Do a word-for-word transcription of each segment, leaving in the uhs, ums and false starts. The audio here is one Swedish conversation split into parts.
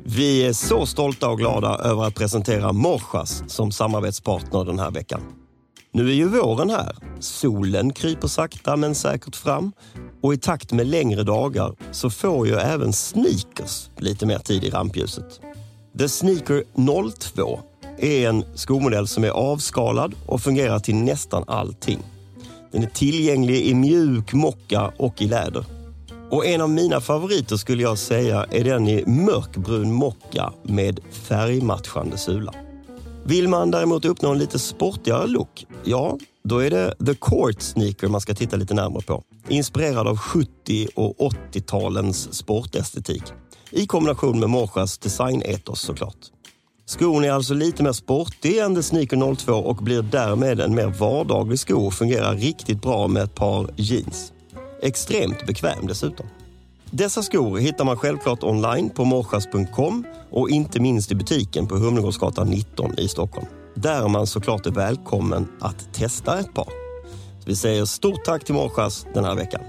Vi är så stolta och glada över att presentera Morsas som samarbetspartner den här veckan. Nu är ju våren här. Solen kryper sakta men säkert fram. Och i takt med längre dagar så får ju även sneakers lite mer tid i rampljuset. The Sneaker noll två är en skomodell som är avskalad och fungerar till nästan allting. Den är tillgänglig i mjuk mocka och i läder. Och en av mina favoriter skulle jag säga är den i mörkbrun mocka med färgmatchande sula. Vill man däremot uppnå en lite sportigare look, ja, då är det The Court Sneaker man ska titta lite närmare på. Inspirerad av sjuttio- och åttiotalens sportestetik. I kombination med Morsas designetos såklart. Skon är alltså lite mer sportig än The Sneaker noll två och blir därmed en mer vardaglig sko och fungerar riktigt bra med ett par jeans. Extremt bekväm dessutom. Dessa skor hittar man självklart online på morsas punkt com och inte minst i butiken på Humlegårdsgatan nitton i Stockholm. Där man såklart är välkommen att testa ett par. Så vi säger stort tack till Morsas den här veckan.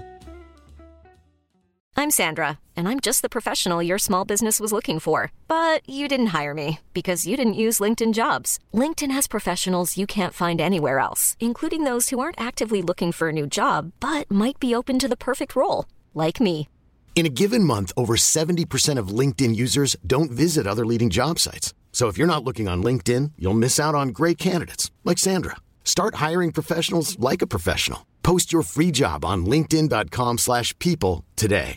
I'm Sandra, and I'm just the professional your small business was looking for. But you didn't hire me because you didn't use LinkedIn Jobs. LinkedIn has professionals you can't find anywhere else, including those who aren't actively looking for a new job, but might be open to the perfect role, like me. In a given month, over seventy percent of LinkedIn users don't visit other leading job sites. So if you're not looking on LinkedIn, you'll miss out on great candidates like Sandra. Start hiring professionals like a professional. Post your free job on linkedin dot com slash people today.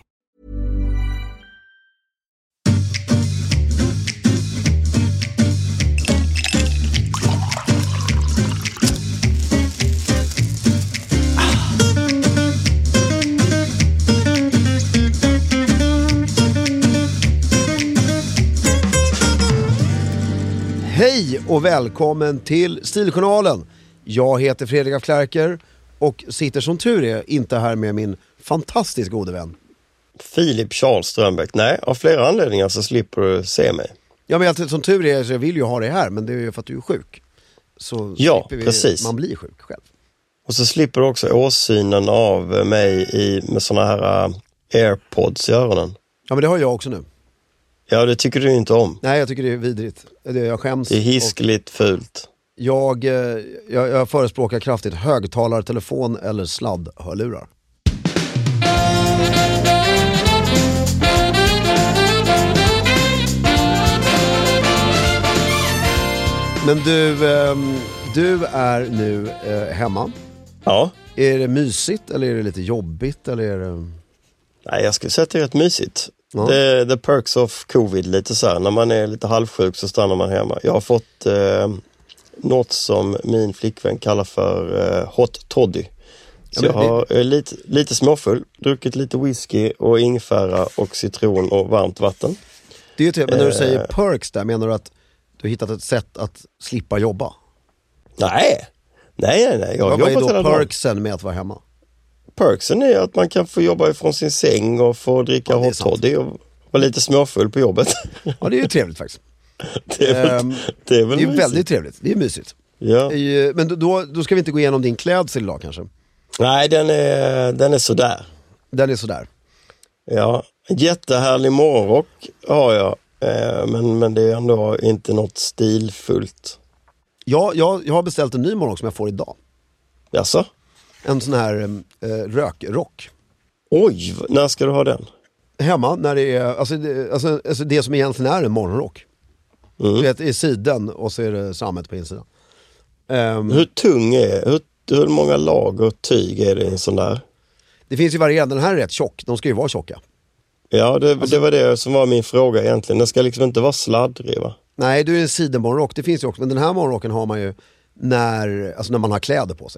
Hej och välkommen till Stiljournalen. Jag heter Fredrik af Klerker och sitter som tur är inte här med min fantastiskt gode vän Filip Charles Strömbäck. Nej, av flera anledningar så slipper du se mig. Ja, men jag, som tur är så jag vill ju ha dig här, men det är ju för att du är sjuk. Så ja, vi, precis. Man blir sjuk själv. Och så slipper du också åsynen av mig i, med såna här uh, AirPods i öronen. Ja, men det har jag också nu. Ja, det tycker du inte om. Nej, jag tycker det är vidrigt. Det, jag skäms. Det är hiskligt fult. Jag, jag, jag förespråkar kraftigt högtalare, telefon eller sladdhörlurar. Men du, du är nu hemma. Ja. Är det mysigt eller är det lite jobbigt? Eller är det... Nej, jag skulle säga att det är rätt mysigt. Ja. Det är the perks of covid lite så här. När man är lite halvsjuk så stannar man hemma. Jag har fått eh, något som min flickvän kallar för eh, hot toddy. Så ja, jag har det... lite, lite småfull, druckit lite whisky och ingefära och citron och varmt vatten. Det är ju typ, men när du säger perks där, menar du att du har hittat ett sätt att slippa jobba? Nej, nej, nej. nej. Jag Vad är då perksen med att vara hemma? Perksen är att man kan få jobba ifrån sin säng och få dricka ja, hot toddy och vara lite småfull på jobbet. Ja, det är ju trevligt faktiskt. Det är väl, um, det är väl det är väldigt trevligt, det är mysigt. Ja. Men då, då ska vi inte gå igenom din klädsel idag kanske? Nej, den är, den är sådär. Den är sådär. Ja, en jättehärlig morgonrock har jag. Men, men det är ändå inte något stilfullt. Ja, jag, jag har beställt en ny morgonrock som jag får idag. Jaså? En sån här eh, rökrock. Oj, när ska du ha den? Hemma, när det är alltså det, alltså, alltså det som egentligen är en morgonrock. Mm. Du vet, i sidan och så är det sammet på insidan. Um, hur tung är hur, hur många lager tyg är det i en sån där? Det finns ju varierande, den här är rätt tjock. De ska ju vara tjocka. Ja, det, alltså, det var det som var min fråga egentligen. Den ska liksom inte vara sladdrig, va? Nej, det är en sidenmorgonrock, det finns ju också. Men den här morgonrocken har man ju när, alltså när man har kläder på sig.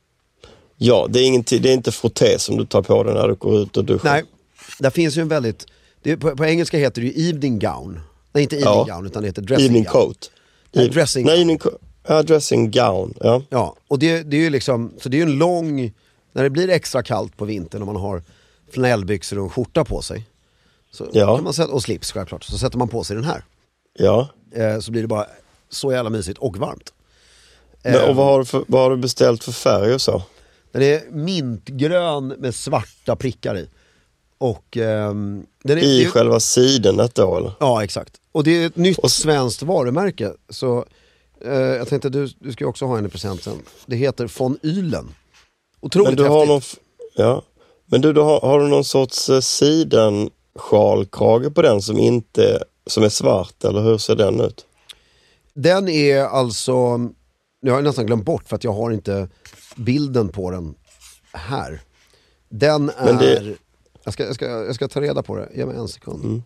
Ja, det är, ingen, det är inte frotté som du tar på den när du går ut och duschar. Nej, där finns ju en väldigt... Det, på, på engelska heter det ju evening gown. Nej, inte evening ja. gown, utan det heter dressing evening gown. Coat. Nej, dressing Nej, gown. evening coat. Ja, dressing gown. Ja, ja och det, det är ju liksom... Så det är ju en lång... När det blir extra kallt på vintern och man har flanellbyxor och en skjorta på sig. Så ja. kan man sätta, och slips självklart. Så sätter man på sig den här. Ja. Eh, så blir det bara så jävla mysigt och varmt. Men, och vad har, du för, vad har du beställt för färg och så? Den är mintgrön med svarta prickar i. Och, ehm, den är, I det, själva sidenet då eller? Ja, exakt. Och det är ett nytt Och, svenskt varumärke. Så eh, jag tänkte du, du ska också ha en i present sen. Det heter von Ylen. Otroligt men du häftigt. har någon, ja. Men du, du har, har du någon sorts eh, sidensjalkrage på den som inte som är svart, eller hur ser den ut? Den är alltså, nu har jag nästan glömt bort för att jag har inte bilden på den här. Den är, det... jag, ska, jag, ska, jag ska ta reda på det, ge mig en sekund. Mm.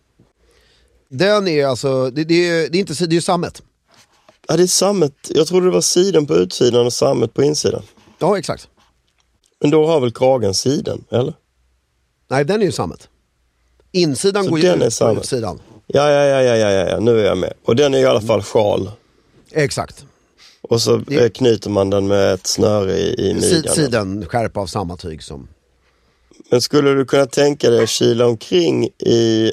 Den är alltså, det, det, är, det är inte, det är ju sammet. Ja, det är sammet. Jag trodde det var siden på utsidan och sammet på insidan. Ja, exakt. Men då har väl kragen siden, eller? Nej, den är ju sammet. Insidan så går ju ut på utsidan. Ja, ja, ja, ja, ja, ja, nu är jag med. Och den är i alla fall sjal. Exakt. Och så det... knyter man den med ett snöre i, i midjan. Siden skärpa av samma tyg som... Men skulle du kunna tänka dig att kila omkring i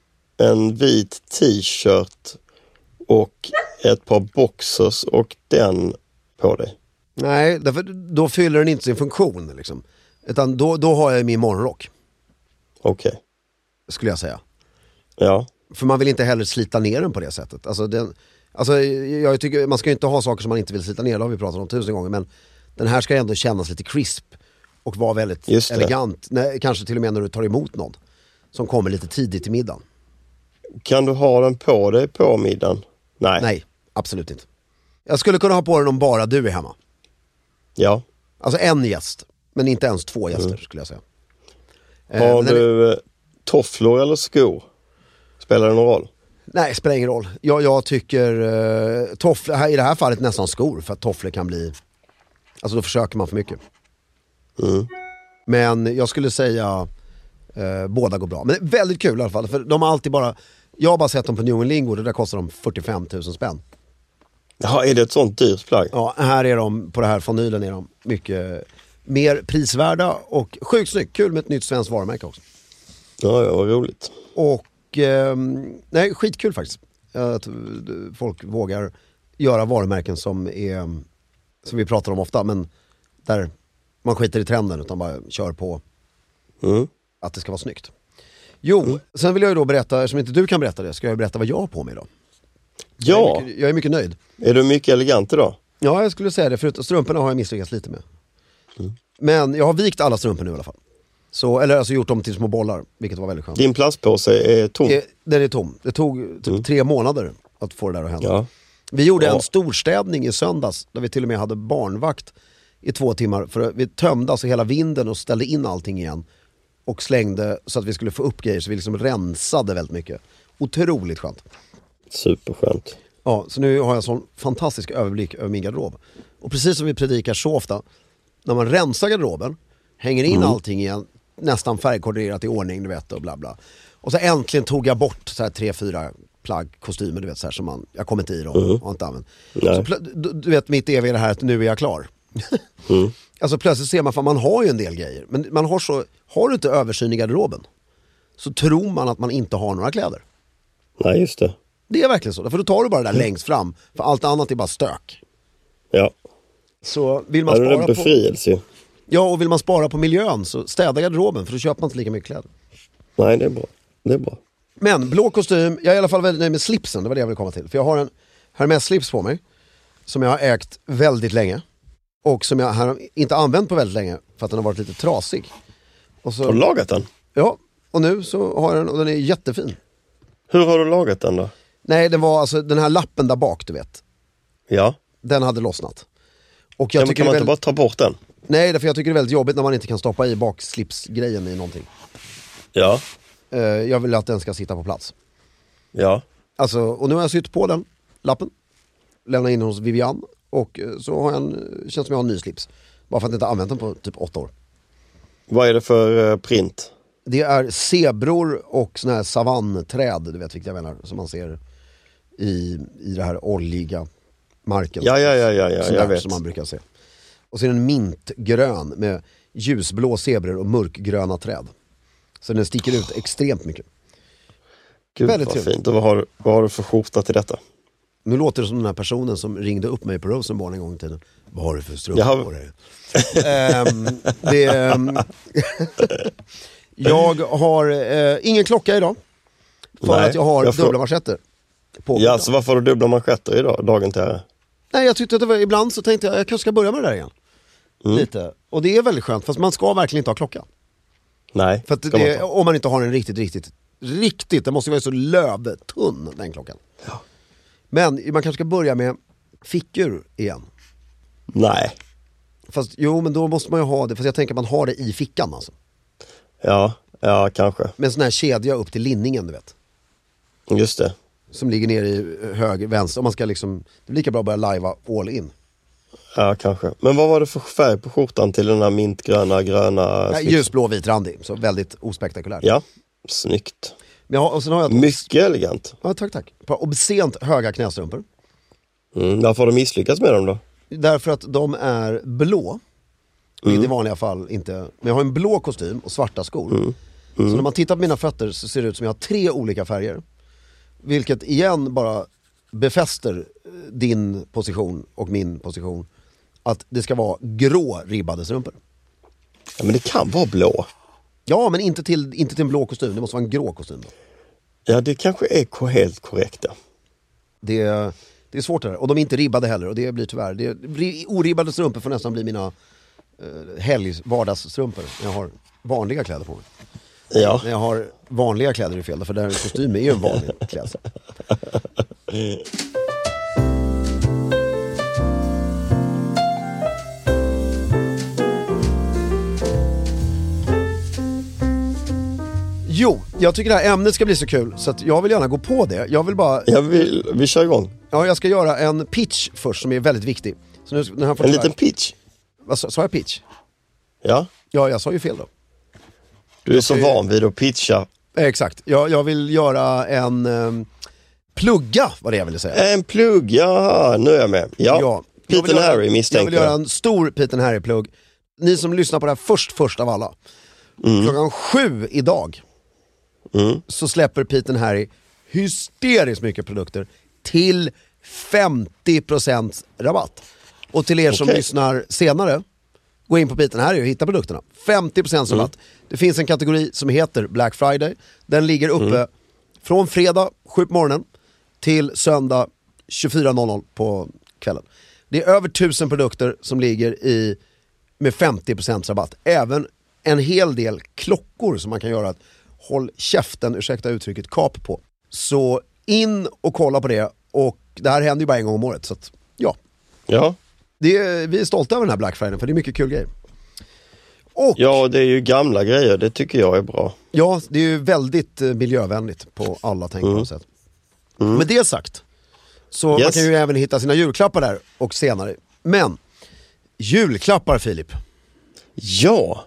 en vit t-shirt och ett par boxers och den på dig? Nej, därför, då fyller den inte sin funktion liksom. Utan då, då har jag min morgonrock. Okej. Okay. Skulle jag säga. Ja. För man vill inte heller slita ner den på det sättet. Alltså, den, alltså jag tycker, man ska ju inte ha saker som man inte vill slita ner, det har vi pratat om tusen gånger. Men den här ska ändå kännas lite crisp och vara väldigt elegant. Nej, kanske till och med när du tar emot någon som kommer lite tidigt till middagen. Kan du ha den på dig på middagen? Nej. Nej, absolut inte. Jag skulle kunna ha på den om bara du är hemma. Ja. Alltså en gäst, men inte ens två gäster mm. skulle jag säga. Har eh, du är... tofflor eller skor? Spelar det någon roll? Nej, spelar ingen roll. Jag, jag tycker uh, tofflor, i det här fallet nästan skor, för att tofflor kan bli, alltså då försöker man för mycket. Mm. Men jag skulle säga uh, båda går bra. Men det är väldigt kul i alla fall, för de har alltid bara, jag har bara sett dem på New Lingo, och där kostar de fyrtiofem tusen spänn. Ja, är det ett sånt dyrt plagg? Ja, här är de, på det här fanylen är de mycket mer prisvärda och sjukt snyggt. Kul med ett nytt svenskt varumärke också. Ja, ja, vad roligt. Och eh, nej, skitkul faktiskt att folk vågar göra varumärken som är, som vi pratar om ofta, men där man skiter i trenden utan bara kör på mm. att det ska vara snyggt. Jo, mm. sen vill jag ju då berätta, eftersom inte du kan berätta det, ska jag berätta vad jag har på mig idag. Ja. Jag är mycket, jag är mycket nöjd. Är du mycket elegant idag? Ja, jag skulle säga det, för strumporna har jag misslyckats lite med. Mm. Men jag har vikt alla strumpor nu i alla fall. Så, eller alltså gjort dem till små bollar, vilket var väldigt skönt. Din plastpåse är tom? Det, den är tom. Det tog typ mm. tre månader att få det där att hända. Ja. Vi gjorde ja. en storstädning i söndags, där vi till och med hade barnvakt i två timmar. För vi tömde alltså hela vinden och ställde in allting igen. Och slängde så att vi skulle få upp grejer, så vi liksom rensade väldigt mycket. Otroligt skönt. Superskönt. Ja, så nu har jag en sån fantastisk överblick över min garderob. Och precis som vi predikar så ofta, när man rensar garderoben, hänger in mm. allting igen, nästan färgkoordinerat i ordning, du vet, och bla bla. Och så äntligen tog jag bort så här tre, fyra plagg, kostymer, du vet, så här som man, jag kommer inte i dem mm. och inte använt. Så plö- du, du vet, mitt eviga är det här att nu är jag klar. mm. Alltså plötsligt ser man, för man har ju en del grejer, men man har så, har du inte översyn i garderoben, så tror man att man inte har några kläder. Nej, just det. Det är verkligen så, för då tar du bara det där mm. längst fram, för allt annat är bara stök. Ja. Så vill man ja, spara det är en befrielse. på... Ja, och vill man spara på miljön, så städa garderoben, för då köper man inte lika mycket kläder. Nej, det är bra. Det är bra. Men blå kostym, jag är i alla fall väldigt nöjd med slipsen, det var det jag ville komma till. För jag har en Hermes-slips på mig, som jag har ägt väldigt länge. Och som jag har inte använt på väldigt länge, för att den har varit lite trasig. Och så... Har du lagat den? Ja, och nu så har jag den, och den är jättefin. Hur har du lagat den då? Nej, den var alltså den här lappen där bak, du vet. Ja. Den hade lossnat. Och jag ja, tycker kan man väldigt... inte bara ta bort den? Nej, därför jag tycker det är väldigt jobbigt när man inte kan stoppa i bakslipsgrejen i någonting. Ja. Uh, jag vill att den ska sitta på plats. Ja. Alltså, och nu har jag sytt på den lappen, lämnat in den hos Vivian, och så har jag en, känns som jag har en ny slips. Bara för att jag inte använt den på typ åtta år. Vad är det för uh, print? Det är zebror och såna här savannträd, du vet vilka jag menar, som man ser i, i det här oljiga marken. Ja, ja, ja, ja, ja som, jag där, vet. som man brukar se. Och så är den mintgrön med ljusblå zebror och mörkgröna träd. Så den sticker ut extremt mycket. Gud, väldigt vad trevligt. Fint. Och vad har, vad har du för skjorta till detta? Nu låter det som den här personen som ringde upp mig på Rosenborg en gång i tiden. Vad har du för strumpor har... på dig? um, det, um... Jag har eh, ingen klocka idag. För Nej, att jag har jag får... dubbla manschetter. På ja, så varför har du dubbla manschetter idag, dagen till här? Nej, jag tyckte att det var, ibland så tänkte jag jag kanske ska börja med det där igen. Mm. Lite. Och det är väldigt skönt, fast man ska verkligen inte ha klocka. Nej, för att det, man om man inte har en riktigt, riktigt, riktigt, det måste vara så lövtunn den klockan. Ja. Men man kanske ska börja med fickor igen. Nej. Fast jo, men då måste man ju ha det, fast jag tänker att man har det i fickan alltså. Ja, ja kanske. Med en sån här kedja upp till linningen, du vet. Just det. Som ligger ner i höger, vänster. Om man ska liksom, det är lika bra att börja lajva all in. Ja, kanske. Men vad var det för färg på skjortan till den här mintgröna, gröna... Ja, ljusblå, vitrandig. Så väldigt ospektakulärt. Ja, snyggt. Men jag har, och sen har jag mycket elegant. Ja, tack, tack. Ett par obscent höga knästrumpor. Mm, varför har du misslyckats med dem då? Därför att de är blå. Vilket mm. i vanliga fall inte... Men jag har en blå kostym och svarta skor. Mm. Mm. Så när man tittar på mina fötter så ser det ut som jag har tre olika färger. Vilket igen bara befäster din position och min position. Att det ska vara grå ribbade strumpor. Ja, men det kan vara blå. Ja, men inte till, inte till en blå kostym. Det måste vara en grå kostym då. Ja, det kanske är helt korrekt. Ja. Det, det är svårt det där. Och de är inte ribbade heller. Och det blir tyvärr. Det blir, oribbade strumpor får nästan bli mina eh, helg, vardagsstrumpor. När jag har vanliga kläder på mig. Ja. När jag har vanliga kläder är fel. För där kostym är ju en vanlig klädsel. Jo, jag tycker det här ämnet ska bli så kul så att jag vill gärna gå på det. Jag vill bara... Ja, vi, vi kör igång. Ja, jag ska göra en pitch först som är väldigt viktig. Så nu, den här en liten pitch? Vad sa, sa jag pitch? Ja. Ja, jag sa ju fel då. Du är så jag, van vid att pitcha. Exakt. Jag, jag vill göra en... Um, plugga, vad det jag ville säga. En plugg, ja, nu är jag med. Ja, ja. Peter göra, Harry misstänker jag. vill göra en stor Peter Harry-plugg. Ni som lyssnar på det här först, först av alla. Mm. Klockan sju idag. Mm. Så släpper Peter Harry hysteriskt mycket produkter till femtio procent rabatt. Och till er som okay. lyssnar senare, gå in på Peter Harry och hitta produkterna. femtio procent rabatt. Mm. Det finns en kategori som heter Black Friday. Den ligger uppe mm. från fredag sju på morgonen till söndag tjugofyra noll noll på kvällen. Det är över tusen produkter som ligger i med femtio procent rabatt. Även en hel del klockor som man kan göra ett håll käften, ursäkta uttrycket, kap på. Så in och kolla på det. Och det här händer ju bara en gång om året. Så att, ja. Ja. Det är, vi är stolta över den här Black Friday för det är mycket kul grejer. Och, ja, det är ju gamla grejer. Det tycker jag är bra. Ja, det är ju väldigt miljövänligt på alla tänkbara mm. sätt. Mm. Med det sagt så yes. man kan ju även hitta sina julklappar där och senare. Men julklappar, Filip. Ja.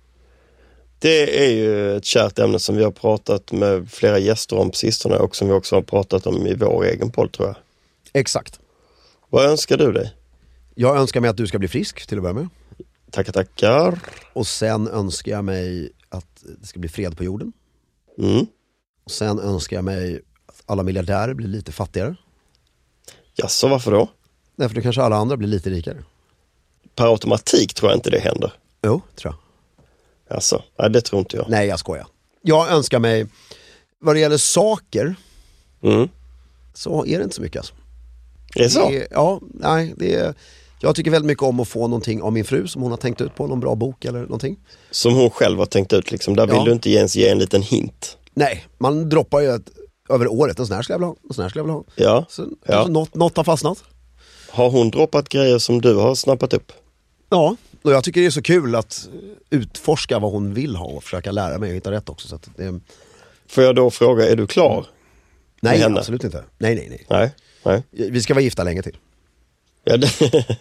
Det är ju ett kärt ämne som vi har pratat med flera gäster om på sistone och som vi också har pratat om i vår egen podd, tror jag. Exakt. Vad önskar du dig? Jag önskar mig att du ska bli frisk till att börja med. Tackar, tackar. Och sen önskar jag mig att det ska bli fred på jorden. Mm. Och sen önskar jag mig att alla miljardärer blir lite fattigare. Ja, så varför då? Därför då kanske alla andra blir lite rikare. Per automatik tror jag inte det händer. Jo, tror jag. Alltså, nej, det tror inte jag. Nej, jag skojar. Jag önskar mig, vad det gäller saker, mm. så är det inte så mycket alltså. Är det så? Det är, ja, nej, det är, jag tycker väldigt mycket om att få någonting av min fru som hon har tänkt ut på, någon bra bok eller någonting. Som hon själv har tänkt ut liksom, där vill ja. du inte ens ge en liten hint. Nej, man droppar ju ett, över året, en sån här skulle jag vilja ha, en sån här skulle jag vilja ha. Ja. Så ja. Något, något har fastnat. Har hon droppat grejer som du har snappat upp? Ja, och jag tycker det är så kul att utforska vad hon vill ha och försöka lära mig att hitta rätt också. Så att det... Får jag då fråga, är du klar? Nej, absolut inte. Nej, nej, nej, nej. Nej. Vi ska vara gifta länge till. Ja, det...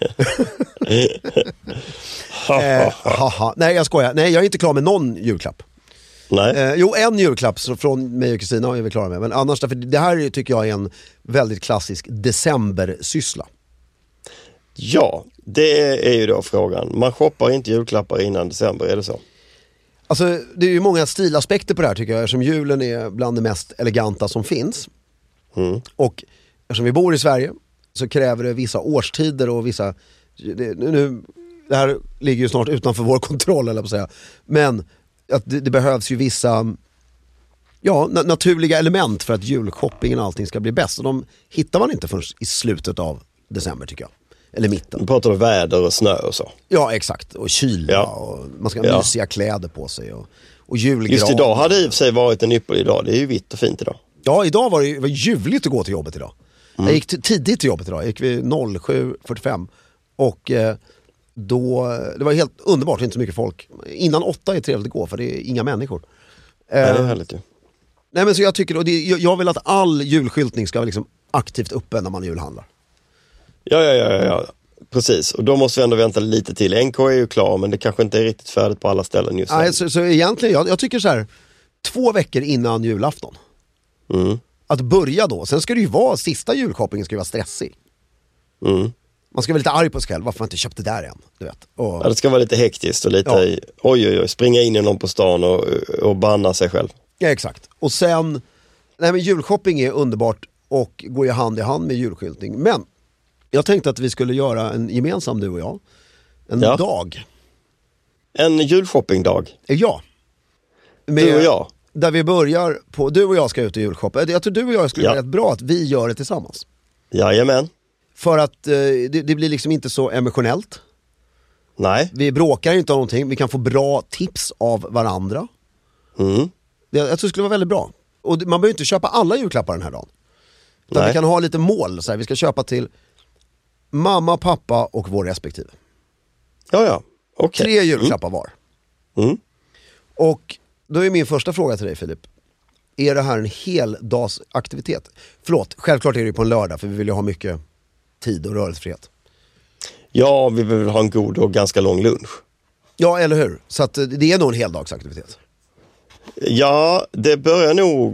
eh, haha. Nej, jag skojar. Nej, jag är inte klar med någon julklapp. Nej. Eh, jo, en julklapp från mig och Kristina är vi klara med. Men annars, för det här tycker jag är en väldigt klassisk decembersyssla. Ja, det är ju då frågan. Man shoppar inte julklappar innan december, är det så? Alltså, det är ju många stilaspekter på det här tycker jag. Eftersom julen är bland det mest eleganta som finns. Mm. Och eftersom vi bor i Sverige så kräver det vissa årstider och vissa... Det, nu, det här ligger ju snart utanför vår kontroll, eller på att säga. Men att det, det behövs ju vissa ja, na- naturliga element för att julshoppingen och allting ska bli bäst. Och de hittar man inte förrän i slutet av december tycker jag. Eller mitten. Nu pratar du väder och snö och så. Ja, exakt. Och kyla Ja. och man ska ha Ja. mysiga kläder på sig och, och julgran. Just idag hade det i och för sig varit en ypperlig dag. Det är ju vitt och fint idag. Ja, idag var det, det var ljuvligt att gå till jobbet idag. Mm. Jag gick t- tidigt till jobbet idag. Jag gick vid sju fyrtiofem. Och eh, då, det var helt underbart, inte så mycket folk. Innan åtta är trevligt att gå för det är inga människor. Ja, det är Eh, härligt ju. nej men så jag tycker, och det, jag, jag vill att all julskyltning ska vara liksom aktivt uppe när man julhandlar. Ja, ja, ja, ja. Precis. Och då måste vi ändå vänta lite till. N K är ju klar, men det kanske inte är riktigt färdigt på alla ställen just nu. Nej, så, så egentligen, jag, jag tycker så här, två veckor innan julafton. Mm. Att börja då, sen ska det ju vara, sista julshoppingen ska ju vara stressig. Mm. Man ska vara lite arg på sig själv, varför man inte köpte det där än, du vet. Och, Ja, det ska vara lite hektiskt och lite, Ja. oj, oj, oj, springa in i någon på stan och, och banna sig själv. ja, exakt. Och sen, nej men julshopping är underbart och går ju hand i hand med julskyltning. Men jag tänkte att vi skulle göra en gemensam, du och jag, en Ja. dag. En julshoppingdag. Ja. Med, Du och jag. Där vi börjar på, du och jag ska ut och julshoppa. Jag tror du och jag skulle Ja. vara rätt bra att vi gör det tillsammans. Jajamän. För att eh, det, det blir liksom inte så emotionellt. Nej. Vi bråkar inte om någonting, vi kan få bra tips av varandra. Mm. Det, jag tror det skulle vara väldigt bra. Och det- man behöver inte köpa alla julklappar den här dagen. Utan Nej. vi kan ha lite mål, så här, vi ska köpa till mamma, pappa och vår respektive. Ja, ja. Okej. Tre julklappar var. Mm. Och då är min första fråga till dig, Filip. Är det här en heldagsaktivitet? Förlåt, självklart är det ju på en lördag för vi vill ju ha mycket tid och rörelsefrihet. Ja, vi vill ha en god och ganska lång lunch. Ja, eller hur? Så att eh, det är nog en heldagsaktivitet. Ja, det börjar nog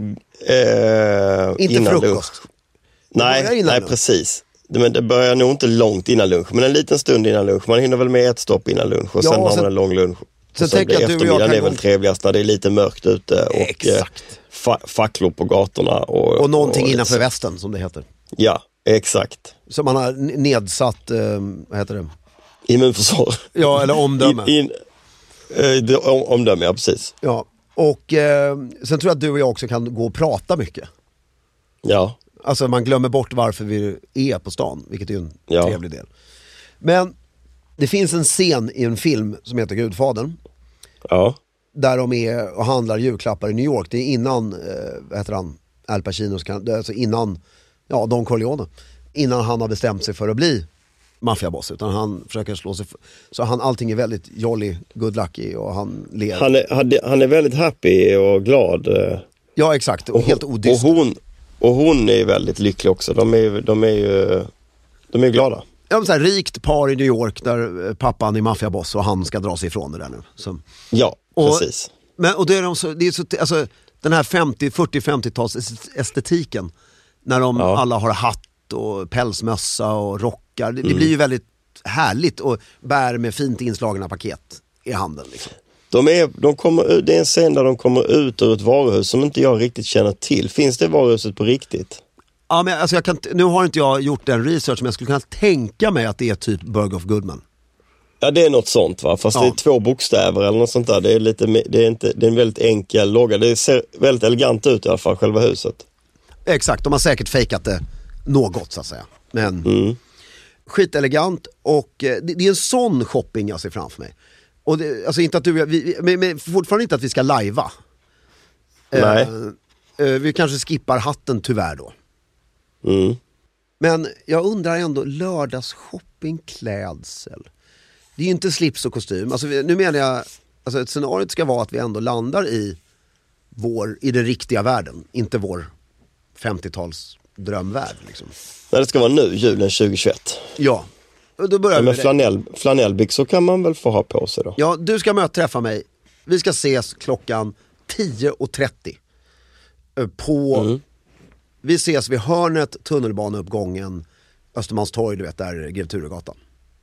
eh, Inte innan frukost. lunch. Nej, börjar innan nej lunch. precis. Det- Men det börjar nog inte långt innan lunch, men en liten stund innan lunch. Man hinner väl med ett stopp innan lunch och Ja, sen har sen- man en lång lunch. sen Och så tänker blir jag att du och jag eftermiddagen kan är väl gå- trevligast när det är lite mörkt ute och eh, Exakt. fa- facklor på gatorna. Och, Och någonting och, innanför västen, som det heter. Ja, exakt. Så man har n- nedsatt, eh, vad heter det? Immunförsvar. Ja, eller omdöme. In, in, eh, det- om, omdöme, ja precis. Ja, och eh, sen tror jag att du och jag också kan gå och prata mycket. Ja, Alltså man glömmer bort varför vi är på stan, vilket är ju en Ja. trevlig del. Men det finns en scen i en film som heter Gudfadern, ja, där de är och handlar julklappar i New York. Det är innan, eh, vad heter han, Al Pacino, alltså innan, ja, Don Corleone. Innan han har bestämt sig för att bli maffiaboss, utan han försöker slå sig för, så han, allting är väldigt jolly, good lucky och han ler. han är, han, han är väldigt happy och glad. eh, Ja, exakt, och helt Och odyster. hon, och hon är väldigt lycklig också. De är, de är ju de är glada. Ja, men så här, rikt par i New York där eh, pappan är maffiaboss och han ska dra sig ifrån det där nu. Så. Ja, Och- precis. Men, och det är de så, det är så, alltså, den här femtio, fyrtio, femtio-tals estetiken, när de Ja. alla har hatt och pälsmössa och rockar, det, det Mm. blir ju väldigt härligt och bär med fint inslagna paket i handen liksom. De är, de kommer, ut- det är en scen där de kommer ut ur ett varuhus som inte jag riktigt känner till. Finns det varuhuset på riktigt? Ja, men alltså jag kan, nu har inte jag gjort den research, men jag skulle kunna tänka mig att det är typ Berghoff Goodman. Ja, det är något sånt va? Fast Ja. det är två bokstäver eller något sånt där. Det är, lite, me- det är, inte, det är en väldigt enkel logga. Det ser väldigt elegant ut i alla fall, själva huset. Exakt, de har säkert fejkat det något så att säga. Men Mm. skitelegant och eh, det, det är en sån shopping jag ser framför mig. Och det, alltså inte att du, vi, men, men fortfarande inte att vi ska lajva. Nej. Eh, eh, vi kanske skippar hatten tyvärr då. Mm. Men jag undrar ändå, lördagsshopping, klädsel. Det är ju inte slips och kostym. Alltså, vi- nu menar jag, alltså ett scenario ska vara att vi ändå landar i vår, i den riktiga världen. Inte vår femtio-tals drömvärld liksom. Nej, det ska vara nu, julen tjugohundratjugoett. Ja, och då börjar Ja, vi men med det. flanell, flanellbyxor kan man väl få ha på sig då? Ja, du ska möta träffa mig. Vi ska ses klockan tio och trettio. Eh, På, Mm. vi ses vid hörnet, tunnelbaneuppgången, Östermalmstorg, du vet, där Grev Turegatan.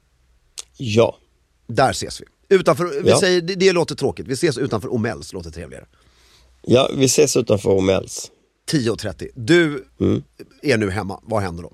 Ja. Där ses vi. Utanför, vi Ja. säger, det, det låter tråkigt. Vi ses utanför Omells, låter trevligare. Ja, vi ses utanför Omells. tio och trettio. Du Mm. är nu hemma. Vad händer då?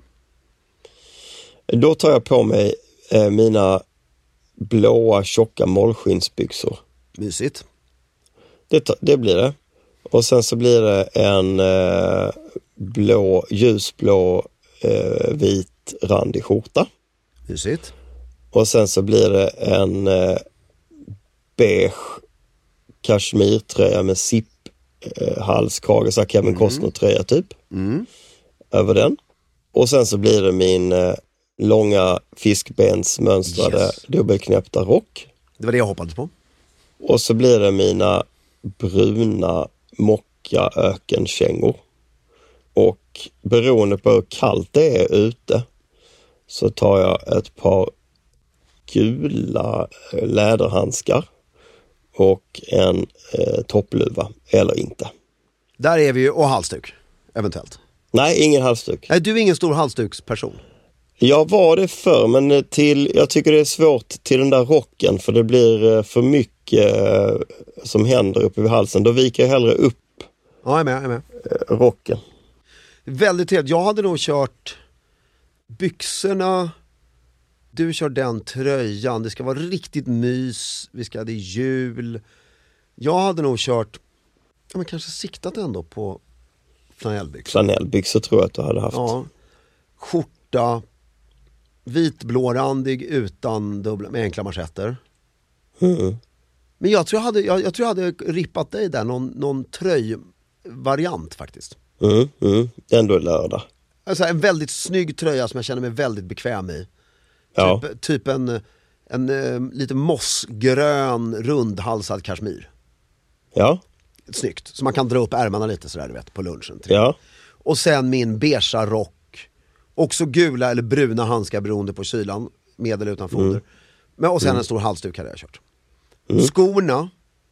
Då tar jag på mig eh, mina blåa tjocka mollskinsbyxor. Mysigt. Det, det blir det. Och sen så blir det en eh, blå, ljusblå, eh, vit randig skjorta. Mysigt. Och sen så blir det en eh, beige kashmirtröja med zipp, eh, halskrage, så Kevin mm. Costner-tröja typ. Mm. Över den. Och sen så blir det min eh, långa fiskbensmönstrade yes. dubbelknäppta rock. Det var det jag hoppades på. Och så blir det mina bruna mocka ökenkängor. Och beroende på hur kallt det är ute så tar jag ett par gula läderhandskar och en eh, toppluva, eller inte. Där är vi ju, och halsduk, eventuellt. Nej, ingen halsduk. Nej, du är ingen stor halsduksperson. Jag var det förr, men till, jag tycker det är svårt till den där rocken, för det blir för mycket eh, som händer uppe vid halsen. Då viker jag hellre upp ja, jag är med, jag är med. Eh, rocken. Väldigt trevligt. Jag hade nog kört byxorna. Du kör den tröjan. Det ska vara riktigt mys. Vi ska ha det jul. Jag hade nog kört, ja, men kanske siktat ändå på flanellbyxor. Flanellbyxor tror jag att du hade haft. Ja. Skjorta. Vitblårandig utan dubbla, med enkla manschetter. Mm. Men jag tror jag hade, jag, jag tror jag hade rippat dig där. Någon, någon tröjvariant faktiskt. Mm, mm. Ändå är lördag. Alltså en väldigt snygg tröja som jag känner mig väldigt bekväm i. Ja. Typ, typ en, en, en lite mossgrön rundhalsad kashmir. Ja. Snyggt. Så man kan dra upp ärmarna lite sådär, du vet, på lunchen. Ja. Och sen min beigea rock. Också gula eller bruna handskar beroende på kylan. Med eller utan foder. Mm. Men, och sen mm. en stor halsduk hade jag kört. Mm. Skorna.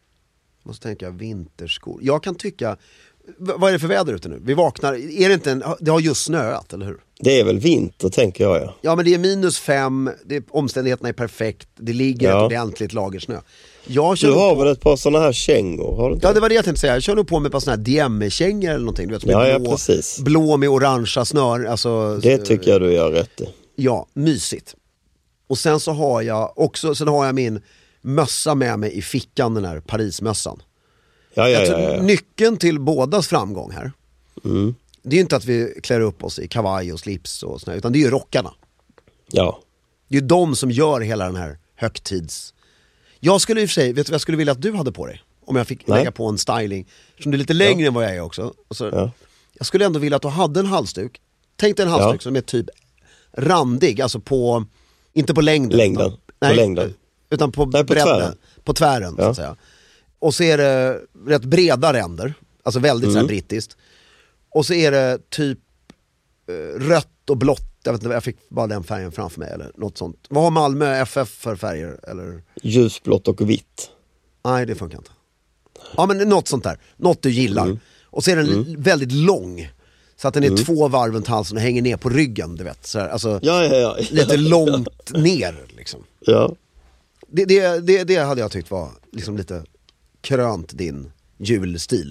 Måste tänka vinterskor. Jag kan tycka, vad är det för väder ute nu? Vi vaknar, är det inte en, det har just snöat, eller hur? Det är väl vinter, tänker jag, ja. Ja, men det är minus fem, det är, omständigheterna är perfekt, det ligger ja. ett ordentligt lager snö. Jag du har på, väl ett par sådana här kängor, har du inte? Ja, det var det jag tänkte säga. Jag kör nog på med ett par sådana här D M-kängor eller någonting, du vet, som ja, är blå, ja, precis. blå med orangea snör. Alltså, det tycker jag du gör rätt i. Ja, mysigt. Och sen så har jag också, sen har jag min mössa med mig i fickan, den här Parismössan. Ja, ja, ja, ja. Nyckeln till bådas framgång här, mm. det är ju inte att vi klär upp oss i kavaj och slips och sådär, utan det är ju rockarna. Ja. Det är ju de som gör hela den här högtids. Jag skulle i och för sig, vet du vad jag skulle vilja att du hade på dig? Om jag fick Nej. lägga på en styling. Som du är lite längre ja. än vad jag är också. Och så, ja. Jag skulle ändå vilja att du hade en halsduk. Tänk dig en halsduk ja. som är typ randig, alltså på, inte på längden. Längden, utan, på nej, längden. Utan på Nej, på bredden, tvären. på tvären ja. så att säga. Och så är det rätt breda ränder, alltså väldigt mm. så här brittiskt. Och så är det typ uh, rött och blått. Jag vet inte, jag fick bara den färgen framför mig eller något sånt. Vad har Malmö F F för färger? Eller? Ljusblått och vitt. Nej, det funkar inte. Ja, men något sånt där. Något du gillar. Mm. Och så är den mm. väldigt lång. Så att den är mm. två varv runt halsen och hänger ner på ryggen, du vet. Så här, alltså, ja, ja, ja. lite långt ner liksom. Ja. Det, det, det, det hade jag tyckt var liksom lite krönt din julstil.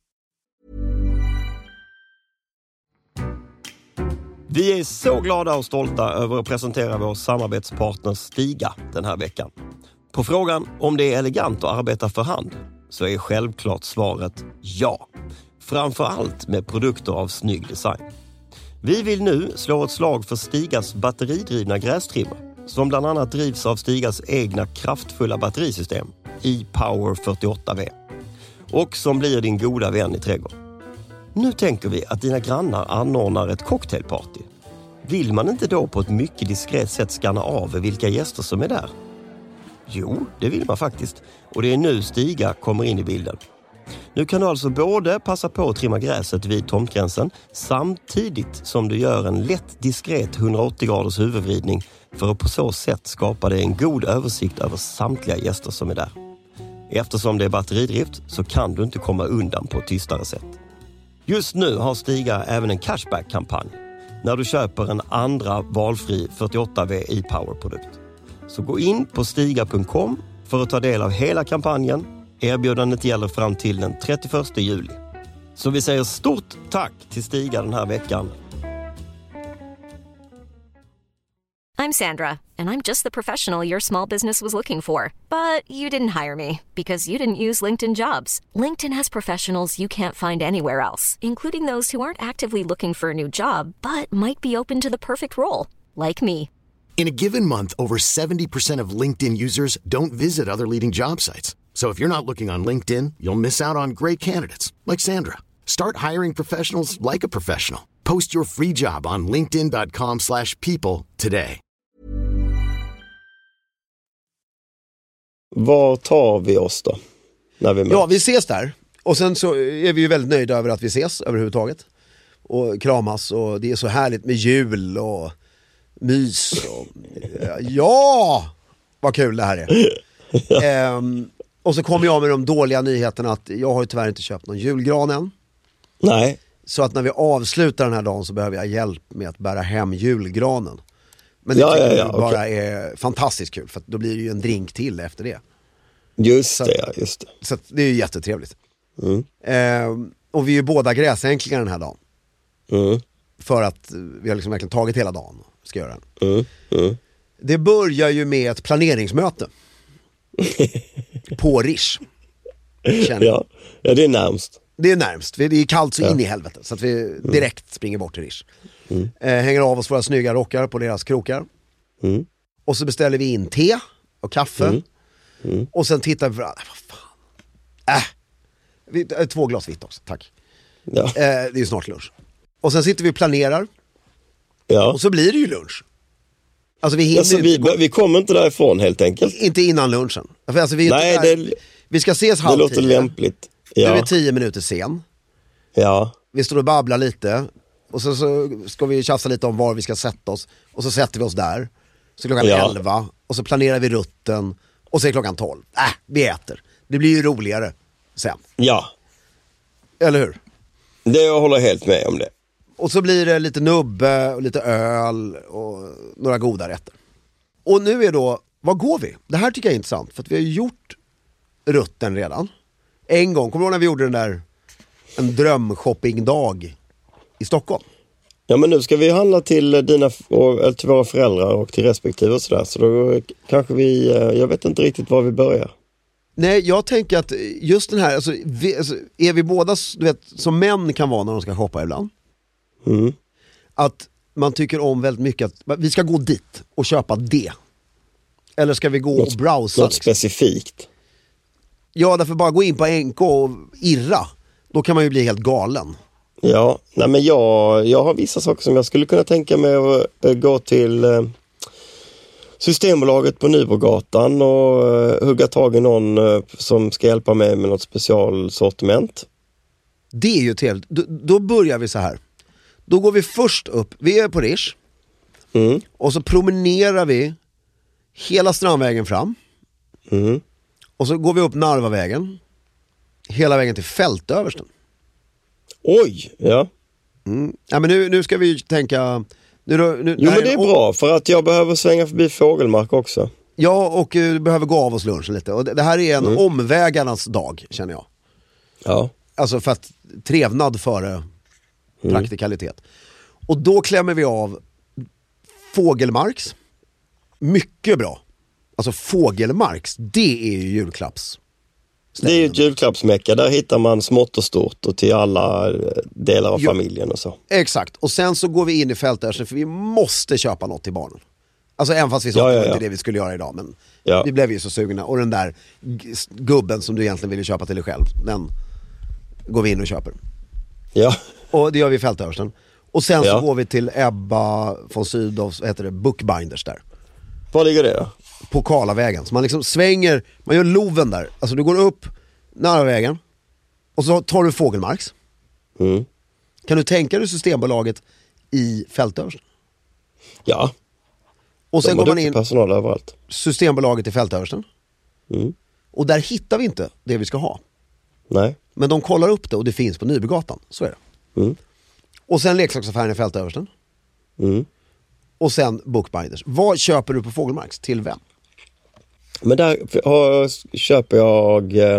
Vi är så glada och stolta över att presentera vår samarbetspartner Stiga den här veckan. På frågan om det är elegant att arbeta för hand så är självklart svaret ja. Framför allt med produkter av snygg design. Vi vill nu slå ett slag för Stigas batteridrivna grästrimmer som bland annat drivs av Stigas egna kraftfulla batterisystem e-Power fyrtioåtta V och som blir din goda vän i trädgården. Nu tänker vi att dina grannar anordnar ett cocktailparty. Vill man inte då på ett mycket diskret sätt skanna av vilka gäster som är där? Jo, det vill man faktiskt. Och det är nu Stiga kommer in i bilden. Nu kan du alltså både passa på att trimma gräset vid tomtgränsen samtidigt som du gör en lätt diskret hundraåttio graders huvudvridning för att på så sätt skapa dig en god översikt över samtliga gäster som är där. Eftersom det är batteridrift så kan du inte komma undan på ett tystare sätt. Just nu har Stiga även en cashback-kampanj när du köper en andra valfri fyrtioåtta V e-Power-produkt. Så gå in på stiga punkt com för att ta del av hela kampanjen. Erbjudandet gäller fram till den trettioförsta juli. Så vi säger stort tack till Stiga den här veckan. I'm Sandra, and I'm just the professional your small business was looking for. But you didn't hire me because you didn't use LinkedIn Jobs. LinkedIn has professionals you can't find anywhere else, including those who aren't actively looking for a new job, but might be open to the perfect role, like me. In a given month, over seventy percent of LinkedIn users don't visit other leading job sites. So if you're not looking on LinkedIn, you'll miss out on great candidates like Sandra. Start hiring professionals like a professional. Post your free job on linkedin dot com slash people today. Var tar vi oss då? När vi möts? Ja, vi ses där. Och sen så är vi ju väldigt nöjda över att vi ses överhuvudtaget. Och kramas, och det är så härligt med jul och mys. Och, ja, vad kul det här är. ehm, och så kommer jag med de dåliga nyheterna att jag har ju tyvärr inte köpt någon julgran än. Nej. Så att när vi avslutar den här dagen så behöver jag hjälp med att bära hem julgranen. Men det ja, tycker ja, ja, jag bara okay. är fantastiskt kul, för att då blir det ju en drink till efter det. Just så det, ja, just det. Så att det är ju jättetrevligt. Mm. Eh, och vi är ju båda gräsänklingar den här dagen. Mm. För att vi har liksom verkligen tagit hela dagen och ska göra den. Mm. Mm. Det börjar ju med ett planeringsmöte. På Rish. Ja. ja, det är närmst. Det är närmst, det är kallt så ja. in i helvete. Så att vi direkt mm. springer bort till Rish. Mm. eh, Hänger av oss våra snygga rockar på deras krokar. Mm. Och så beställer vi in te och kaffe. Mm. Mm. Och sen tittar vi för, äh, vad fan. Äh. Vi, äh, två glas vitt också, tack. Ja. eh, Det är ju snart lunch. Och sen sitter vi och planerar. Ja. Och så blir det ju lunch. Alltså vi hinner alltså, vi, inte, vi kommer inte därifrån helt enkelt. Inte innan lunchen. Alltså, vi, Nej, där, det, vi ska ses halv det låter tio. lämpligt. Ja. Nu är vi tio minuter sen. Ja. Vi står och babblar lite. Och så, så ska vi tjafsa lite om var vi ska sätta oss. Och så sätter vi oss där. Så klockan ja. elva. Och så planerar vi rutten. Och så är klockan tolv. Äh, vi äter. Det blir ju roligare sen. Ja. Eller hur? Det jag håller helt med om det. Och så blir det lite nubbe och lite öl och några goda rätter. Och nu är då, vad går vi? Det här tycker jag är intressant, för att vi har gjort rutten redan. En gång, kommer du ihåg när vi gjorde den där en drömshoppingdag i Stockholm? Ja, men nu ska vi handla till dina eller till våra föräldrar och till respektive och sådär. Så då kanske vi, jag vet inte riktigt var vi börjar. Nej, jag tänker att just den här, alltså, vi, alltså, är vi båda, du vet, som män kan vara när de ska shoppa ibland. Mm. Att man tycker om väldigt mycket att vi ska gå dit och köpa det. Eller ska vi gå något, och browsa? Något liksom? specifikt. Ja, därför bara gå in på N K och irra. Då kan man ju bli helt galen. Ja, nej men jag, jag har vissa saker som jag skulle kunna tänka mig att gå till eh, Systembolaget på Nybrogatan och eh, hugga tag i någon eh, som ska hjälpa mig med något specialsortiment. Det är ju trevligt. Då, då börjar vi så här. Då går vi först upp, vi är på Rish. Mm. Och så promenerar vi hela Strandvägen fram. Mm. Och så går vi upp Narvavägen. Hela vägen till Fältöversten. Oj, ja. Mm. Ja, men nu, nu ska vi tänka... Nu, nu, jo, men det är bra, för att jag behöver svänga förbi Fågelmark också. Ja, och uh, behöver gå av oss lunchen lite. Och det, det här är en mm. omvägarnas dag, känner jag. Ja. Alltså för att trevnad före mm. praktikalitet. Och då klämmer vi av Fågelmarks. Mycket bra. Alltså Fågelmarks, det är ju julklapps. Det är ju ett julklappsmäcka. Där hittar man smått och stort och till alla delar av jo, familjen och så. Exakt. Och sen så går vi in i Fältöversten, för vi måste köpa något till barnen. Alltså även fast vi sa ja, att det ja, var ja. inte det vi skulle göra idag. Men ja. vi blev ju så sugna. Och den där gubben som du egentligen ville köpa till dig själv, den går vi in och köper. Ja. Och det gör vi i Fältöversten. Och sen ja. så går vi till Ebba von Sydows, vad heter det, Bookbinders där. Var ligger det då? På Karlavägen. Så man liksom svänger, man gör loven där. Alltså du går upp Narvavägen och så tar du Fågelmarks. Mm. Kan du tänka dig Systembolaget i Fältöversten? Ja. Och sen går man in personal överallt. Systembolaget i Fältöversten. Mm. Och där hittar vi inte det vi ska ha. Nej. Men de kollar upp det och det finns på Nybrogatan. Så är det. Mm. Och sen leksaksaffären i Fältöversten. Mm. Och sen Bookbinders. Vad köper du på Fågelmarks? Till vem? Men där har, köper jag eh,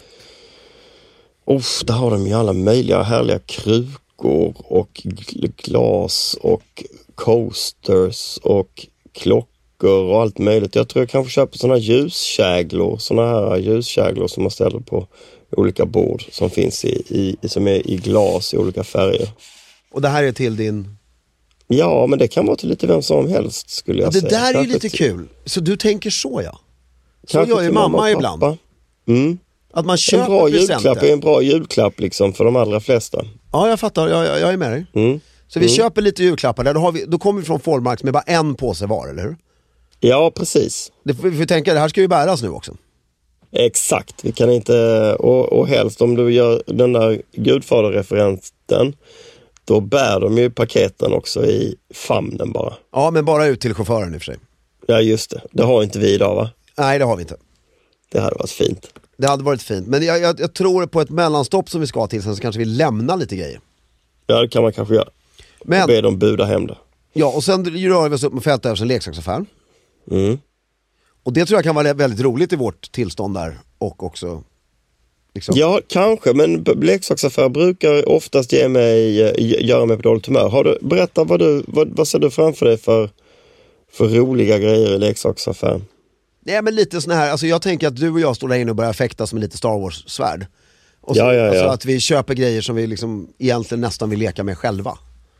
oh, där har de ju alla möjliga härliga krukor och glas och coasters och klockor och allt möjligt. Jag tror jag kanske köper sådana ljuskäglor, sådana här ljuskäglor som man ställer på olika bord som finns i, i, som är i glas i olika färger. Och det här är till din... Ja, men det kan vara till lite vem som helst skulle jag ja, det säga. Det där är ju kanske lite till... kul. Så du tänker så, ja. Så kanske gör ju mamma, mamma ibland. Mm. Att man köper en bra presenter. julklapp är en bra julklapp liksom för de allra flesta. Ja, jag fattar. Jag, jag, jag är med dig. Mm. Så vi mm. köper lite julklappar där. Då, har vi, då kommer vi från Folmark med bara en påse var, eller hur? Ja, precis. Det får, vi får tänka, det här ska ju bäras nu också. Exakt. Vi kan inte... Och, och helst om du gör den där gudfaderreferensen, då bär de ju paketen också i famnen bara. Ja, men bara ut till chauffören i och för sig. Ja, just det. Det har inte vi idag, va? Nej, det har vi inte. Det hade varit fint. Det hade varit fint. Men jag, jag, jag tror på ett mellanstopp som vi ska till, sen så kanske vi lämnar lite grejer. Ja, det kan man kanske göra. Men... be dem buda hem det. Ja, och sen rör vi oss upp med fältet över en leksaksaffär. Mm. Och det tror jag kan vara väldigt roligt i vårt tillstånd där. Och också... Liksom. Ja, kanske. Men leksaksaffär brukar oftast ge mig, göra mig på dåligt humör. Har du, berätta vad, du, vad, vad ser du framför dig för, för roliga grejer i leksaksaffären? Nej, men lite sån här, alltså jag tänker att du och jag står där inne och börjar fäktas med lite Star Wars-svärd. Och så, ja, ja, ja. Alltså att vi köper grejer som vi liksom egentligen nästan vill leka med själva.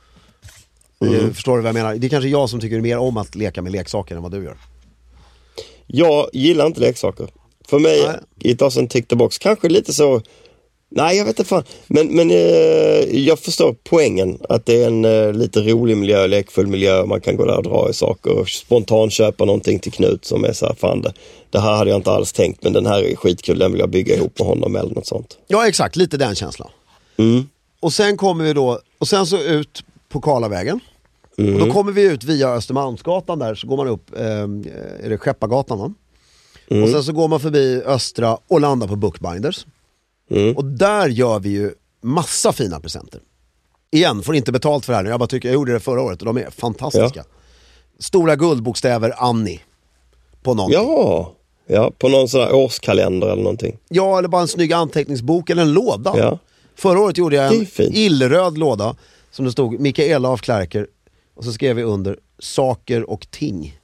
Mm. Förstår du vad jag menar? Det är kanske jag som tycker mer om att leka med leksaker än vad du gör. Jag gillar inte leksaker. För mig, nej. It doesn't tick the box. Kanske lite så... Nej, jag vet inte fan. Men, men eh, jag förstår poängen. Att det är en eh, lite rolig miljö, lekfull miljö. Man kan gå där och dra i saker och spontant köpa någonting till Knut som är så här, fan det, det här hade jag inte alls tänkt, men den här är skitkul, den vill jag bygga ihop med honom eller något sånt. Ja, exakt. Lite den känslan. Mm. Och sen kommer vi då, och sen så ut på Karlavägen. Mm. Och då kommer vi ut via Östermalmsgatan där, så går man upp, eh, är det Skeppargatan, va? Mm. Och sen så går man förbi Östra och landar på Bookbinders. Mm. Och där gör vi ju massa fina presenter. Igen, får inte betalt för det här nu. Jag bara tycker jag gjorde det förra året och de är fantastiska. Ja. Stora guldbokstäver Annie på någonting. Ja, ja, på någon sån här årskalender eller någonting. Ja, eller bara en snygg anteckningsbok eller en låda. Ja. Förra året gjorde jag en illröd låda som det stod Mikaela af Klerker och så skrev vi under saker och ting.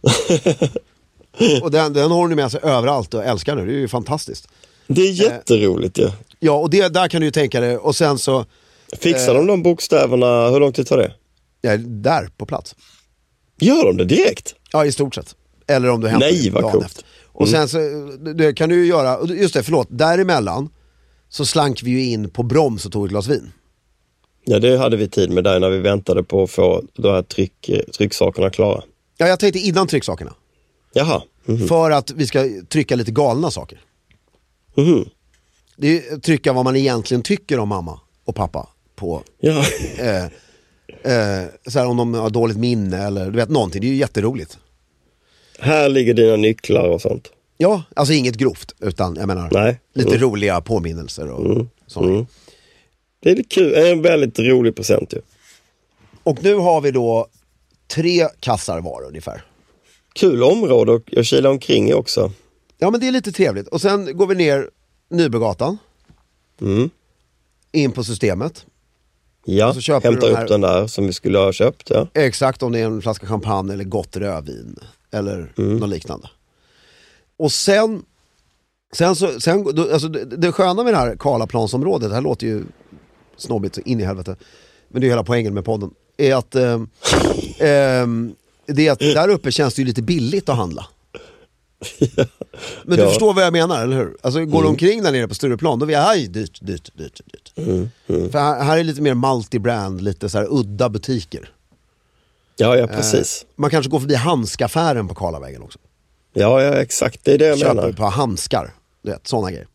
Och den, den har ni med sig överallt och älskar nu. Det är ju fantastiskt. Det är jätteroligt ju. Ja. ja, och det, där kan du ju tänka dig. Och sen så... Fixar eh, de de bokstäverna, hur lång tid tar det? Ja, där på plats. Gör de det direkt? Ja, i stort sett. Eller om du hämtar Nej, vad coolt. Efter. Och mm. sen så det kan du ju göra... Just det, förlåt. Däremellan så slank vi ju in på Broms och tog ett glas vin. Ja, det hade vi tid med där när vi väntade på att få de här tryck, trycksakerna klara. Ja, jag tänkte innan trycksakerna. Jaha. Mm-hmm. För att vi ska trycka lite galna saker. Mm-hmm. Det är trycka vad man egentligen tycker om mamma och pappa på. Ja. Eh, eh, så här, om de har dåligt minne eller du vet någonting. Det är ju jätteroligt. Här ligger dina nycklar och sånt. Ja, alltså inget grovt utan jag menar Nej. lite mm. roliga påminnelser och mm. sånt. Mm. Det är kul, det är en väldigt rolig present ju. Och nu har vi då tre kassar var ungefär. Kul område och jag kilar omkring också. Ja, men det är lite trevligt. Och sen går vi ner Nybergatan. Mm. In på systemet. Ja, hämta upp den där som vi skulle ha köpt. Ja. Exakt, om det är en flaska champagne eller gott rödvin. Eller mm. något liknande. Och sen... Sen så, sen, alltså det, det sköna med det här Karlaplansområdet, det här låter ju snobbigt så in i helvete. Men det är hela poängen med podden. Är att... Eh, eh, det är att där uppe känns det ju lite billigt att handla. Ja. Men du ja. förstår vad jag menar, eller hur? Alltså går mm. du omkring där nere på Stureplan, då är vi aj, dyrt, dyrt, dyrt, dyrt. Mm. Mm. För här, här är lite mer multibrand, lite så här udda butiker. Ja, ja, precis. Eh, man kanske går förbi handskaffären på Karlavägen också. Ja, ja, exakt. Det är det jag Köper menar. Köper på handskar, du vet, sådana grejer.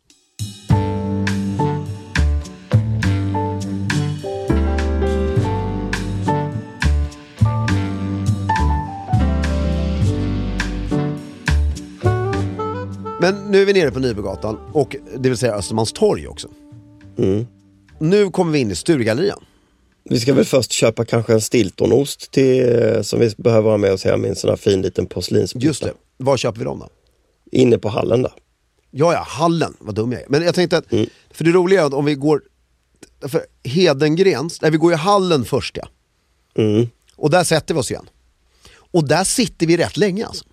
Men nu är vi nere på Nybergatan och det vill säga Östermalmstorg också. Mm. Nu kommer vi in i Sturegallerian. Vi ska väl först köpa kanske en Stiltonost till, som vi behöver ha med oss hem i en sån här fin liten porslinsbytta. Just det. Var köper vi dem då? Inne på hallen där. Ja, ja, hallen. Vad dum jag är. Men jag tänkte att, mm. för det roliga är att om vi går, för Hedengrens, nej vi går i hallen först ja. Mm. Och där sätter vi oss igen. Och där sitter vi rätt länge alltså.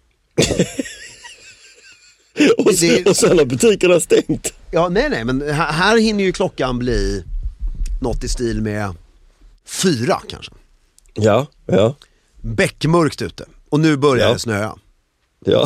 och, sen, det, och sen har butikerna stängt. Ja, nej, nej, men här, här hinner ju klockan bli något i stil med fyra kanske. Ja, ja. Bäckmörkt ute. Och nu börjar ja. det snöa. Ja.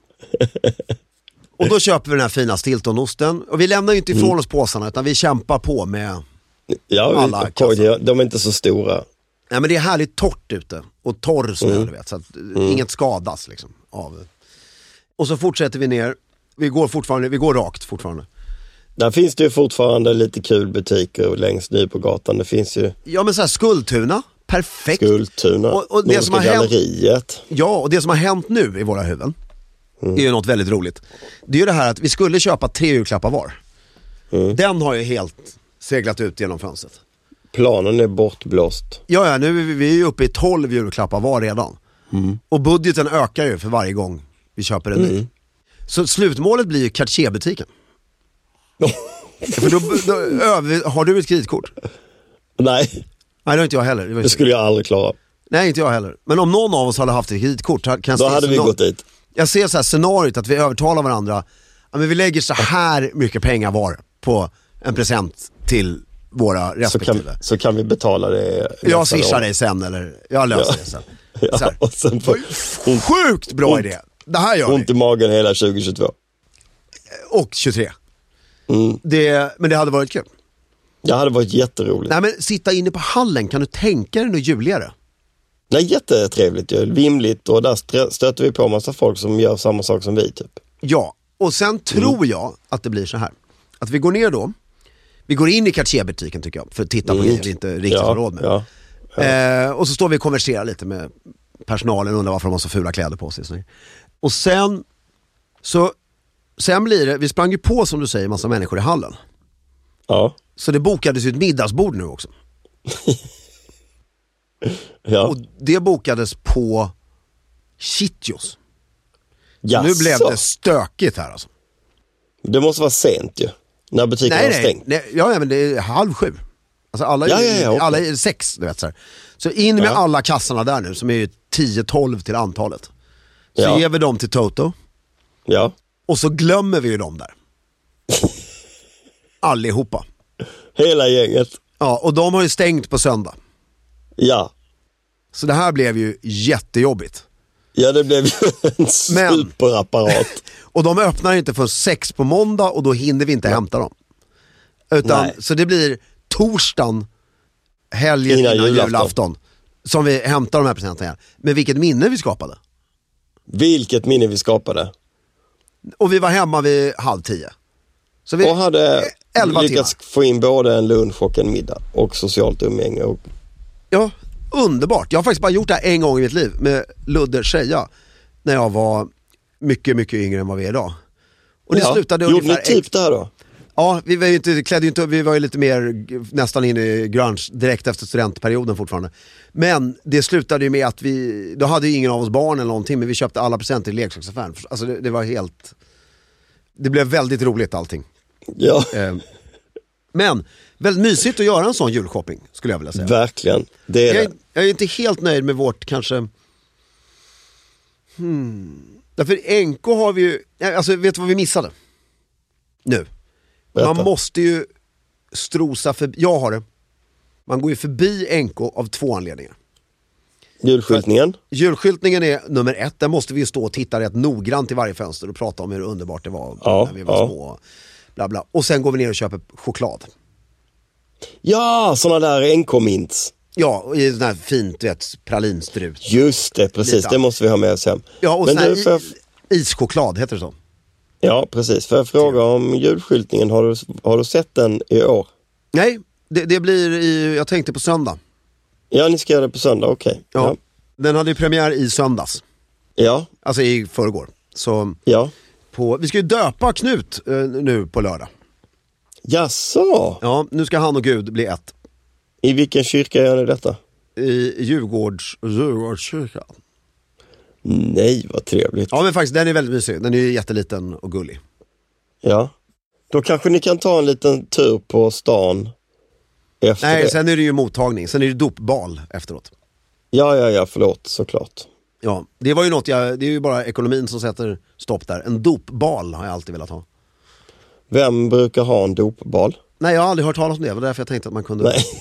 Och då köper vi den här fina Stiltonosten. Och vi lämnar ju inte ifrån mm. oss påsarna, utan vi kämpar på med ja, alla vi, kassar. De är inte så stora. Nej, men det är härligt torrt ute. Och torr snö, mm. du vet. Så att mm. inget skadas liksom av. Och så fortsätter vi ner. Vi går fortfarande, vi går rakt fortfarande. Där finns det ju fortfarande lite kul butiker längst nu på gatan. Det finns ju... Ja, men så här Skultuna. Perfekt. Skultuna. Och, och det som har galleriet. Hänt, ja, och det som har hänt nu i våra huvuden mm. är ju något väldigt roligt. Det är ju det här att vi skulle köpa tre julklappar var. Mm. Den har ju helt seglat ut genom fönstret. Planen är bortblåst. Ja, ja, nu är vi, vi är ju uppe i tolv julklappar var redan. Mm. Och budgeten ökar ju för varje gång vi köper en mm. ny. Så slutmålet blir ju Cartier-butiken. För då, då, över, har du ett kreditkort? Nej. Nej, det har inte jag heller. Det, det skulle jag aldrig klara. Nej, inte jag heller. Men om någon av oss hade haft ett kreditkort kan jag då hade vi någon, gått dit. Jag ser så här scenariot att vi övertalar varandra. Ja, men vi lägger så här mycket pengar var på en present till våra respektive. Så kan, så kan vi betala det. Jag swishar dig sen eller jag löser ja. det sen. Ja, så här. Och sen får, sjukt bra ont, idé. Det här gör ont i magen hela tjugo tjugotvå. Och tjugotre. Mm. Det, men det hade varit kul. Det hade varit jätteroligt. Nej, men sitta inne på hallen, kan du tänka dig något juligare? Nej, jättetrevligt ju. Vimligt och där stöter vi på en massa folk som gör samma sak som vi typ. Ja, och sen tror mm. jag att det blir så här. Att vi går ner då. Vi går in i Cartier-butiken tycker jag. För att titta på mm. det vi inte riktigt ja, har råd med. Ja, ja. Eh, och så står vi och konverserar lite med personalen och undrar varför de har så fula kläder på sig. Och sen så sen blir det, vi sprang ju på som du säger massa människor i hallen. Ja. Så det bokades ju ett middagsbord nu också. Ja. Och det bokades på Chittios. Jaså. Nu blev det stökigt här alltså. Det måste vara sent ju. När butiken nej, var nej, stängt. Nej, ja, men det är halv sju. Alltså alla, ja, ja, ja, alla är sex, du vet så här. Så in med ja. alla kassarna där nu, som är ju tio tolv till antalet. Så ja. ger vi dem till Toto. Ja. Och så glömmer vi ju dem där. Allihopa. Hela gänget. Ja, och de har ju stängt på söndag. Ja. Så det här blev ju jättejobbigt. Ja, det blev ju en Men, superapparat. Och de öppnar inte för sex på måndag och då hinner vi inte ja. hämta dem. Utan, Nej. så det blir torsdagen, helgen innan, innan julafton. julafton som vi hämtar de här presenterna. Men vilket minne vi skapade. Vilket minne vi skapade. Och vi var hemma vid halv tio. Så vi och hade lyckats timmar. få in både en lunch och en middag. Och socialt umgänge. Och... Ja, underbart. Jag har faktiskt bara gjort det här en gång i mitt liv med Ludde Tjeja. När jag var mycket, mycket yngre än vad vi är idag. Och det ja. slutade Gjorde ungefär... Gjorde ni typ det här då? Ja, vi var ju inte, klädde ju inte, vi var ju lite mer nästan inne i grunge direkt efter studentperioden fortfarande. Men det slutade ju med att vi, då hade ju ingen av oss barn eller någonting, men vi köpte alla presenter i leksaksaffären. Alltså det, det var helt, det blev väldigt roligt allting. Ja. Eh, men väldigt mysigt att göra en sån julshopping, skulle jag vilja säga. Verkligen, det är jag, det. Jag är inte helt nöjd med vårt kanske... Hmm. Därför N K har vi ju, alltså vet du vad vi missade? Nu. Berätta. Man måste ju strosa förbi, jag har det. Man går ju förbi N K av två anledningar. Julskyltningen? Julskyltningen är nummer ett. Där måste vi ju stå och titta rätt noggrant i varje fönster och prata om hur underbart det var ja, när vi var ja. små. Bla bla. Och sen går vi ner och köper choklad. Ja, såna där N K-mints. Ja, i sån här fint, vet, pralinstrut. Just det, precis. Lite. Det måste vi ha med oss hem. Ja, och Men sån här du, för... ischoklad, heter det så? Ja, precis. För jag fråga om julskyltningen, har du, har du sett den i år? Nej, det, det blir i, jag tänkte på söndag. Ja, ni ska göra det på söndag, okej. Okay. Ja. Ja. Den hade ju premiär i söndags. Ja. Alltså i förrgår. Så ja. På, vi ska ju döpa Knut uh, nu på lördag. Jaså? Ja, nu ska han och Gud bli ett. I vilken kyrka gör ni detta? I Djurgårds, Djurgårdskyrkan. Nej, vad trevligt. Ja, men faktiskt, den är väldigt mysig. Den är ju jätteliten och gullig. Ja. Då kanske ni kan ta en liten tur på stan efter. Nej, det. Sen är det ju mottagning. Sen är det dopbal efteråt. Ja, ja, ja, förlåt, såklart. Ja, det var ju något jag, det är ju bara ekonomin som sätter stopp där. En dopbal har jag alltid velat ha. Vem brukar ha en dopbal? Nej, jag har aldrig hört talas om det. Det var därför jag tänkte att man kunde Nej.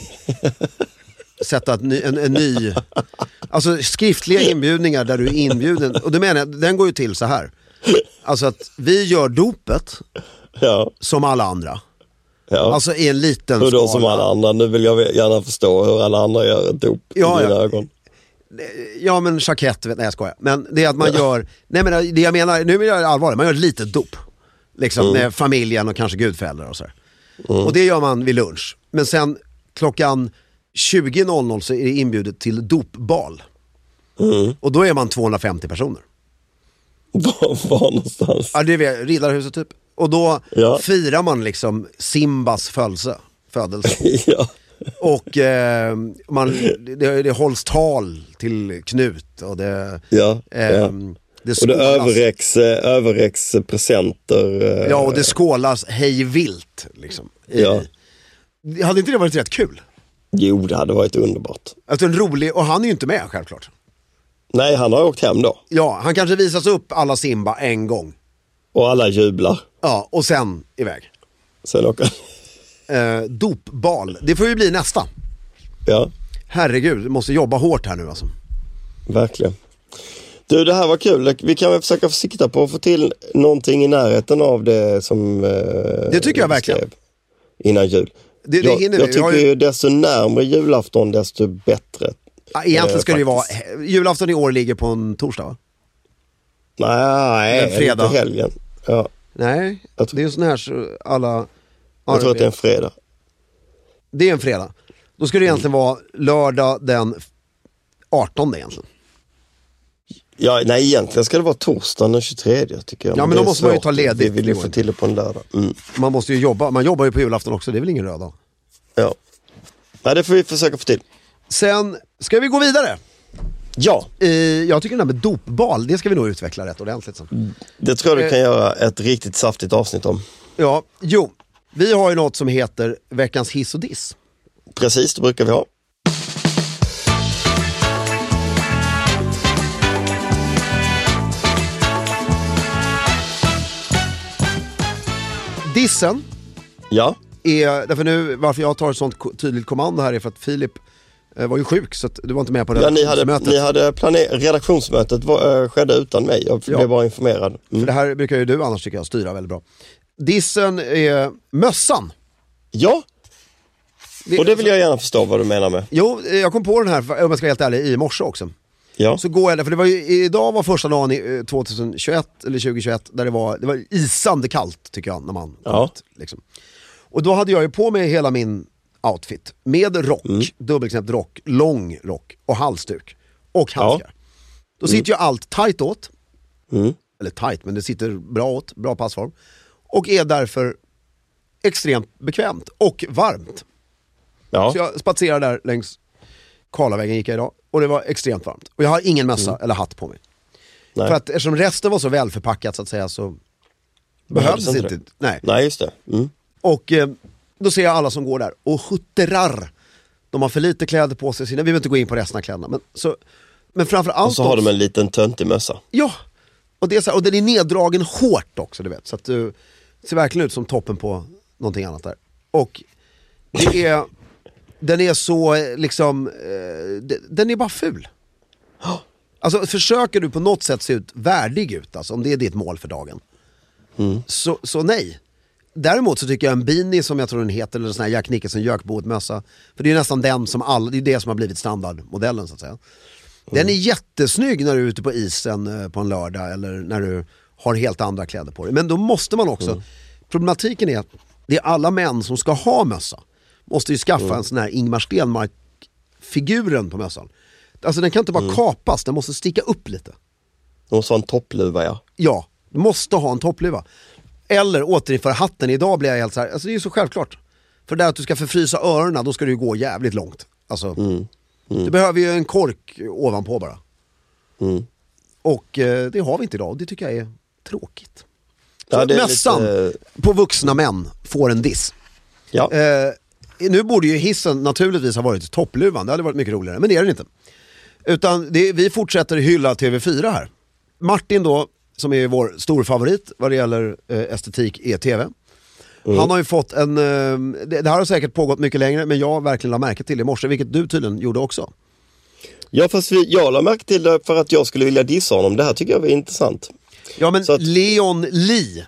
sätta ett ny, en, en ny... Alltså skriftliga inbjudningar där du är inbjuden. Och det menar jag, den går ju till så här. Alltså att vi gör dopet Ja. som alla andra. Ja. Alltså i en liten Hur då skala. som alla andra? Nu vill jag gärna förstå hur alla andra gör ett dop Ja, i dina ja. ögon. Ja, men Jacquette, vet, nej jag skojar. Men det är att man gör, nej men det jag menar, nu är jag allvarlig, man gör ett litet dop. Liksom Mm. med familjen och kanske gudföräldrar och så här. Mm. Och det gör man vid lunch. Men sen klockan tjugo noll noll så är det inbjudet till dopbal. Mm. Och då är man tvåhundrafemtio personer. Var, var någonstans? Ja, det är vid Riddarhuset typ. Och då Ja. firar man liksom Simbas födelse. födelse. Ja. Och eh, man, det, det hålls tal till Knut och det... Ja, eh, ja. Det Och det skålas, överräcks, eh, överräcks presenter. eh, ja, och det skålas hej vilt liksom. I, Ja. Hade inte det varit rätt kul? Jo, det hade varit underbart. Alltså en rolig, och han är ju inte med självklart. Nej, han har åkt hem då. Ja, han kanske visas upp alla Simba en gång. Och alla jublar. Ja, och sen iväg. Sen åker Eh, dopbal, det får ju bli nästa. Ja, Herregud, du måste jobba hårt här nu alltså. verkligen. Du, det här var kul. Vi kan väl försöka sikta på att få till någonting i närheten av det som eh, Det tycker jag vi verkligen. skrev innan jul. Det, det jag hinner vi. jag Vi tycker har ju- ju desto närmare julafton desto bättre. Ja, egentligen eh, ska det ju vara, faktiskt. julafton i år ligger på en torsdag va? Nej, En fredag. inte helgen. Ja, Nej, Jag tror- det är ju sån här så alla... jag tror att det är en fredag. Det är en fredag. Då ska det egentligen vara lördag den artonde egentligen. Ja, nej, egentligen ska det vara torsdagen den tjugotredje tycker jag. Ja, men det då är måste man ju svårt. ta ledigt. Vi vill ju få till det på en lördag. Mm. Man måste ju jobba, man jobbar ju på julafton också, det är väl ingen röd dag. Ja. Nej, det får vi försöka få till. Sen ska vi gå vidare. Ja, Eh, jag tycker det där med dopbal, det ska vi nog utveckla rätt ordentligt sen. det tror jag du Eh. kan göra ett riktigt saftigt avsnitt om. Ja, jo. Vi har ju något som heter veckans hiss och diss. Precis, det brukar vi ha. Dissen Ja, är, därför nu, varför jag tar ett sånt ko- tydligt kommando här är för att Filip eh, var ju sjuk så att du var inte med på ja ni hade, redaktionsmötet. ni hade planerat, redaktionsmötet var, äh, skedde utan mig. Jag Ja. blev bara informerad. För Mm. det här brukar ju du annars tycker jag styra väldigt bra. Dissen är mössan. Ja, och det vill jag gärna förstå vad du menar med. Jo, jag kom på den här, om jag ska vara helt ärlig, i morse också. Ja, Så går jag där, för det var ju, idag var första dagen i eh, tjugohundratjugoett eller tjugohundratjugoett där det var, det var isande kallt tycker jag när man kom Ja. ut, liksom. Och då hade jag ju på mig hela min outfit med rock, Mm. dubbelknäppt rock, lång rock och halsduk och handskar. Då sitter ju allt tight åt, mm. eller tight men det sitter bra åt, bra passform och är därför extremt bekvämt och varmt. ja. Så jag spatserade där längs Karlavägen gick jag idag och det var extremt varmt. Och jag har ingen mössa eller hatt på mig. Nej. För att eftersom resten var så välförpackat så att säga så behövdes inte inte. det. Nej. Nej, just det. Mm. Och eh, då ser jag alla som går där och huttrar. De har för lite kläder på sig. Sina. Vi behöver inte gå in på resten av kläderna. Men, så, men framför allt Och så har de en liten töntig mössa. Ja, och, det är så här, och den är neddragen hårt också, du vet. Så att du ser verkligen ut som toppen på någonting annat där. Och det är, den är så eh, liksom, eh, de- den är bara ful. Alltså försöker du på något sätt se ut värdig ut, alltså, om det är ditt mål för dagen. Så, så nej. Däremot så tycker jag en beanie som jag tror den heter, eller sån här Jack Nicholson Jökboet-mössa, för det är ju nästan den som alla, det är det som har blivit standardmodellen så att säga. Den är jättesnygg när du är ute på isen eh, på en lördag eller när du har helt andra kläder på dig. Men då måste man också, problematiken är att det är alla män som ska ha mössa måste ju skaffa en sån här Ingmar Stenmark-figuren på mössan. Alltså den kan inte bara kapas, den måste sticka upp lite. De sa en toppluva, ja. Ja, du måste ha en toppluva. Eller återinföra hatten. Idag blir jag helt så här, alltså det är ju så självklart. För det att du ska förfrysa öronen, då ska du ju gå jävligt långt. Alltså, du behöver ju en kork ovanpå bara. Mm. Och eh, det har vi inte idag, och det tycker jag är tråkigt. Ja, Så det är mössan lite- på vuxna män får en diss. Ja, Eh, nu borde ju hissen naturligtvis ha varit toppluvan, det hade varit mycket roligare, men det är den inte. Utan det, vi fortsätter hylla T V fyra här. Martin då, som är vår stor favorit vad det gäller eh, estetik i tv. Mm. Han har ju fått en, eh, det, det här har säkert pågått mycket längre, men jag verkligen la märke till det i morse, vilket du tydligen gjorde också. Ja, fast vi, jag la märke till det för att jag skulle vilja dissa honom. Det här tycker jag var intressant. Ja, men att, Leon Lee.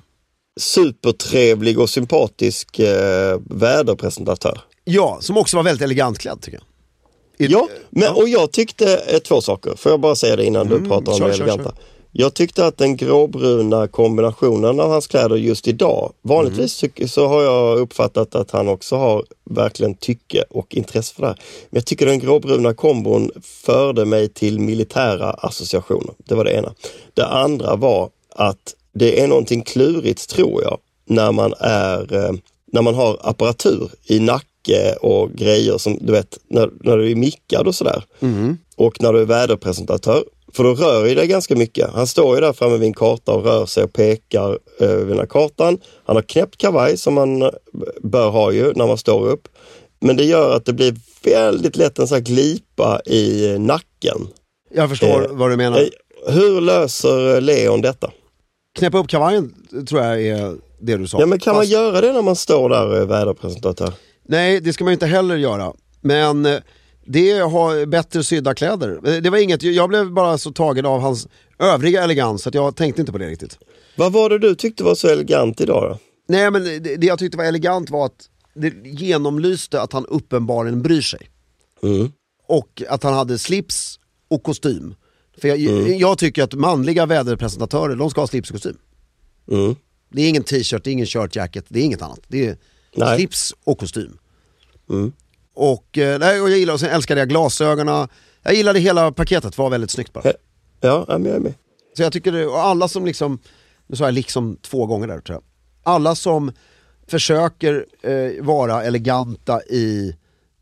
Supertrevlig och sympatisk eh, väderpresentatör. Ja, som också var väldigt elegant klädd tycker jag. I, ja, men, ja, och jag tyckte eh, två saker. Får jag bara säga det innan mm, du pratar om kör, det eleganta. Kör, kör. Jag tyckte att den gråbruna kombinationen av hans kläder just idag, vanligtvis mm. så har jag uppfattat att han också har verkligen tycke och intresse för det här. Men jag tycker den gråbruna kombon förde mig till militära associationer. Det var det ena. Det andra var att det är någonting klurigt, tror jag, när man är när man har apparatur i nacke och grejer som du vet, när, när du är mickad och sådär. Mm. Och när du är väderpresentatör. För då rör ju det ganska mycket. Han står ju där framme vid en karta och rör sig och pekar över den här kartan. Han har knäppt kavaj som man bör ha ju när man står upp. Men det gör att det blir väldigt lätt en sån här glipa i nacken. Jag förstår eh, vad du menar. Eh, hur löser Leon detta? Knäppa upp kavajen tror jag är det du sa. Ja, men kan Fast... man göra det när man står där och är väderpresentatör? Nej, det ska man inte heller göra. Men... det har bättre sydda kläder. Det var inget, jag blev bara så tagen av hans övriga elegans att jag tänkte inte på det riktigt. Vad var det du tyckte var så elegant idag då? Nej, men det, det jag tyckte var elegant var att det genomlyste att han uppenbarligen bryr sig. Mm. Och att han hade slips och kostym. För jag, mm. jag tycker att manliga väderpresentatörer, de ska ha slips och kostym. Mm. Det är ingen t-shirt, det är ingen shirt jacket, det är inget annat. Det är Nej. slips och kostym. Mm. Och, eh, och jag gillar, och sen älskade jag glasögonen. Jag gillade hela paketet, var väldigt snyggt bara. Ja, jag är med, jag är med. Så jag tycker det, och alla som liksom, nu sa jag liksom två gånger där tror jag. Alla som försöker eh, vara eleganta i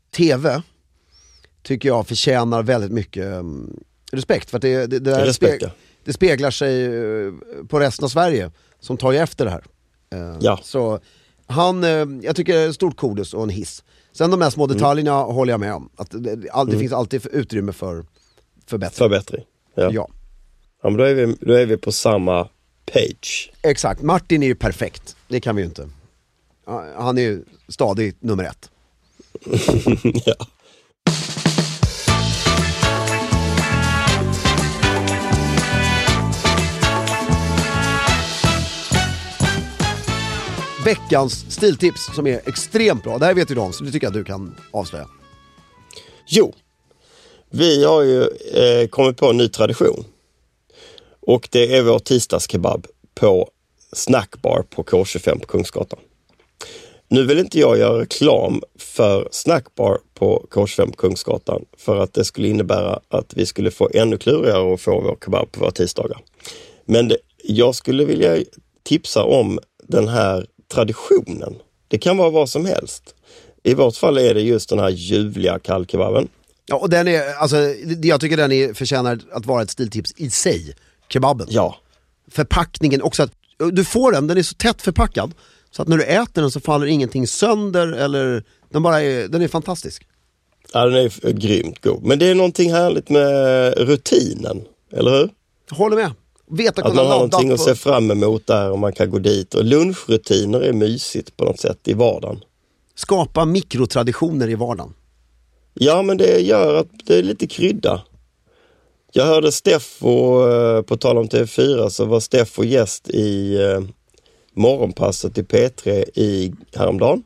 tv tycker jag förtjänar väldigt mycket um, respekt. För att det, det, det, där respekt, speg, det speglar sig uh, på resten av Sverige som tar ju efter det här. Uh, ja. Så han, uh, jag tycker det är stort kodus och en hiss. Sen de här små detaljerna mm. håller jag med om. Att det, det mm. finns alltid utrymme för förbättring. Förbättring, ja. Ja. Ja, men då är vi, då är vi på samma page. Exakt, Martin är ju perfekt. Det kan vi ju inte. Han är ju stadigt nummer ett. Ja. Veckans stiltips som är extremt bra. Det här vet ju de, så det tycker jag du kan avslöja. Jo, vi har ju eh, kommit på en ny tradition. Och det är vår tisdagskebab på Snackbar på K tjugofem på Kungsgatan. Nu vill inte jag göra reklam för Snackbar på K tjugofem på Kungsgatan för att det skulle innebära att vi skulle få ännu klurigare att få vår kebab på våra tisdagar. Men det, jag skulle vilja tipsa om den här traditionen. Det kan vara vad som helst. I vårt fall är det just den här ljuvliga kallkebaben. Ja, och den är, alltså, jag tycker den är, förtjänar att vara ett stiltips i sig. Kebaben. Ja. Förpackningen också. Att, du får den, den är så tätt förpackad. Så att när du äter den så faller ingenting sönder. Eller, den, bara är, den är fantastisk. Ja, den är grymt god. Men det är någonting härligt med rutinen. Eller hur? Jag håller med. Veta, att man har någonting på... att se fram emot där och man kan gå dit. Och lunchrutiner är mysigt på något sätt i vardagen. Skapa mikrotraditioner i vardagen. Ja, men det gör att det är lite krydda. Jag hörde Steffo, på tal om T V fyra, så var Steffo gäst i eh, morgonpasset i P tre i häromdagen.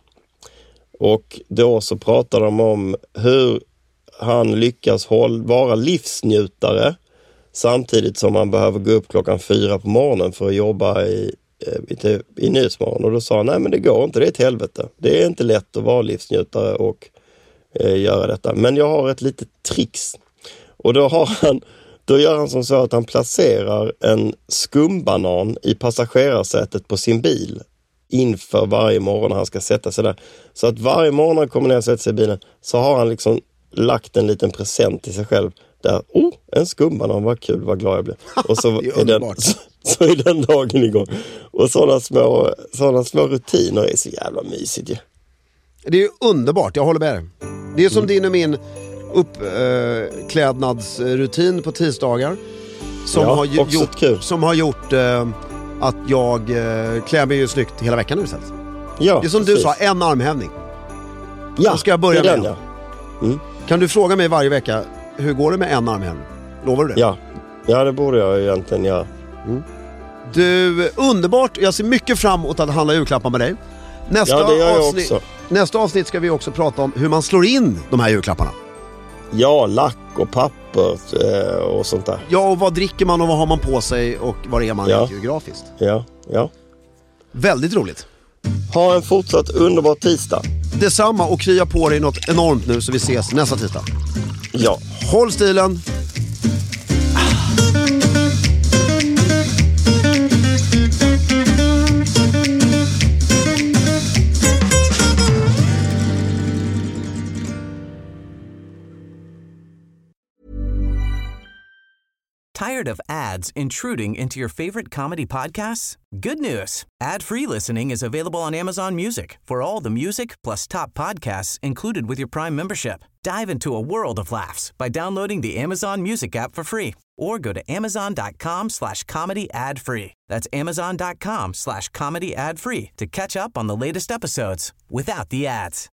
Och då så pratade de om hur han lyckas håll, vara livsnjutare samtidigt som han behöver gå upp klockan fyra på morgonen för att jobba i, i, i Nyhetsmorgon. Och då sa han, nej men det går inte, det är ett helvete. Det är inte lätt att vara livsnjutare och eh, göra detta. Men jag har ett litet tricks. Och då har han, då gör han som så att han placerar en skumbanan i passagerarsätet på sin bil inför varje morgon när han ska sätta sig där. Så att varje morgon han kommer ner och sätter sig i bilen så har han liksom lagt en liten present till sig själv. Där, oh, en skumbanan, vad kul, vad glad jag blir. Och så är, är, den, så, så är den dagen igång. Och sådana små, sådana små rutiner är så jävla mysigt ju. Det är ju underbart, jag håller med dig. Det är som mm. din och min uppklädnadsrutin på tisdagar. Som, Ja, har, ju, också gjort, kul. som har gjort eh, att jag eh, klär mig ju snyggt hela veckan nu istället. Ja, Det är som precis. du sa, en armhävning. Ja, Då ska jag börja det är med den, en. ja. Mm. Kan du fråga mig varje vecka, hur går det med en armhävning? Lovar du det? Ja. ja, det borde jag egentligen göra. Du, underbart. Jag ser mycket fram emot att handla julklappar med dig. Nästa, Ja, det gör jag avsnitt, också. nästa avsnitt ska vi också prata om hur man slår in de här julklapparna. Ja, lack och papper eh, och sånt där. Ja, och vad dricker man och vad har man på sig och vad är man Ja. rent geografiskt. Ja, ja. Väldigt roligt. Ha en fortsatt underbar tisdag. Detsamma, och krya på dig något enormt nu så vi ses nästa tisdag. Ja. Håll stilen. Tired of ads intruding into your favorite comedy podcasts? Good news. Ad-free listening is available on Amazon Music for all the music plus top podcasts included with your Prime membership. Dive into a world of laughs by downloading the Amazon Music app for free or go to amazon.com slash comedy ad free. That's amazon.com slash comedy ad free to catch up on the latest episodes without the ads.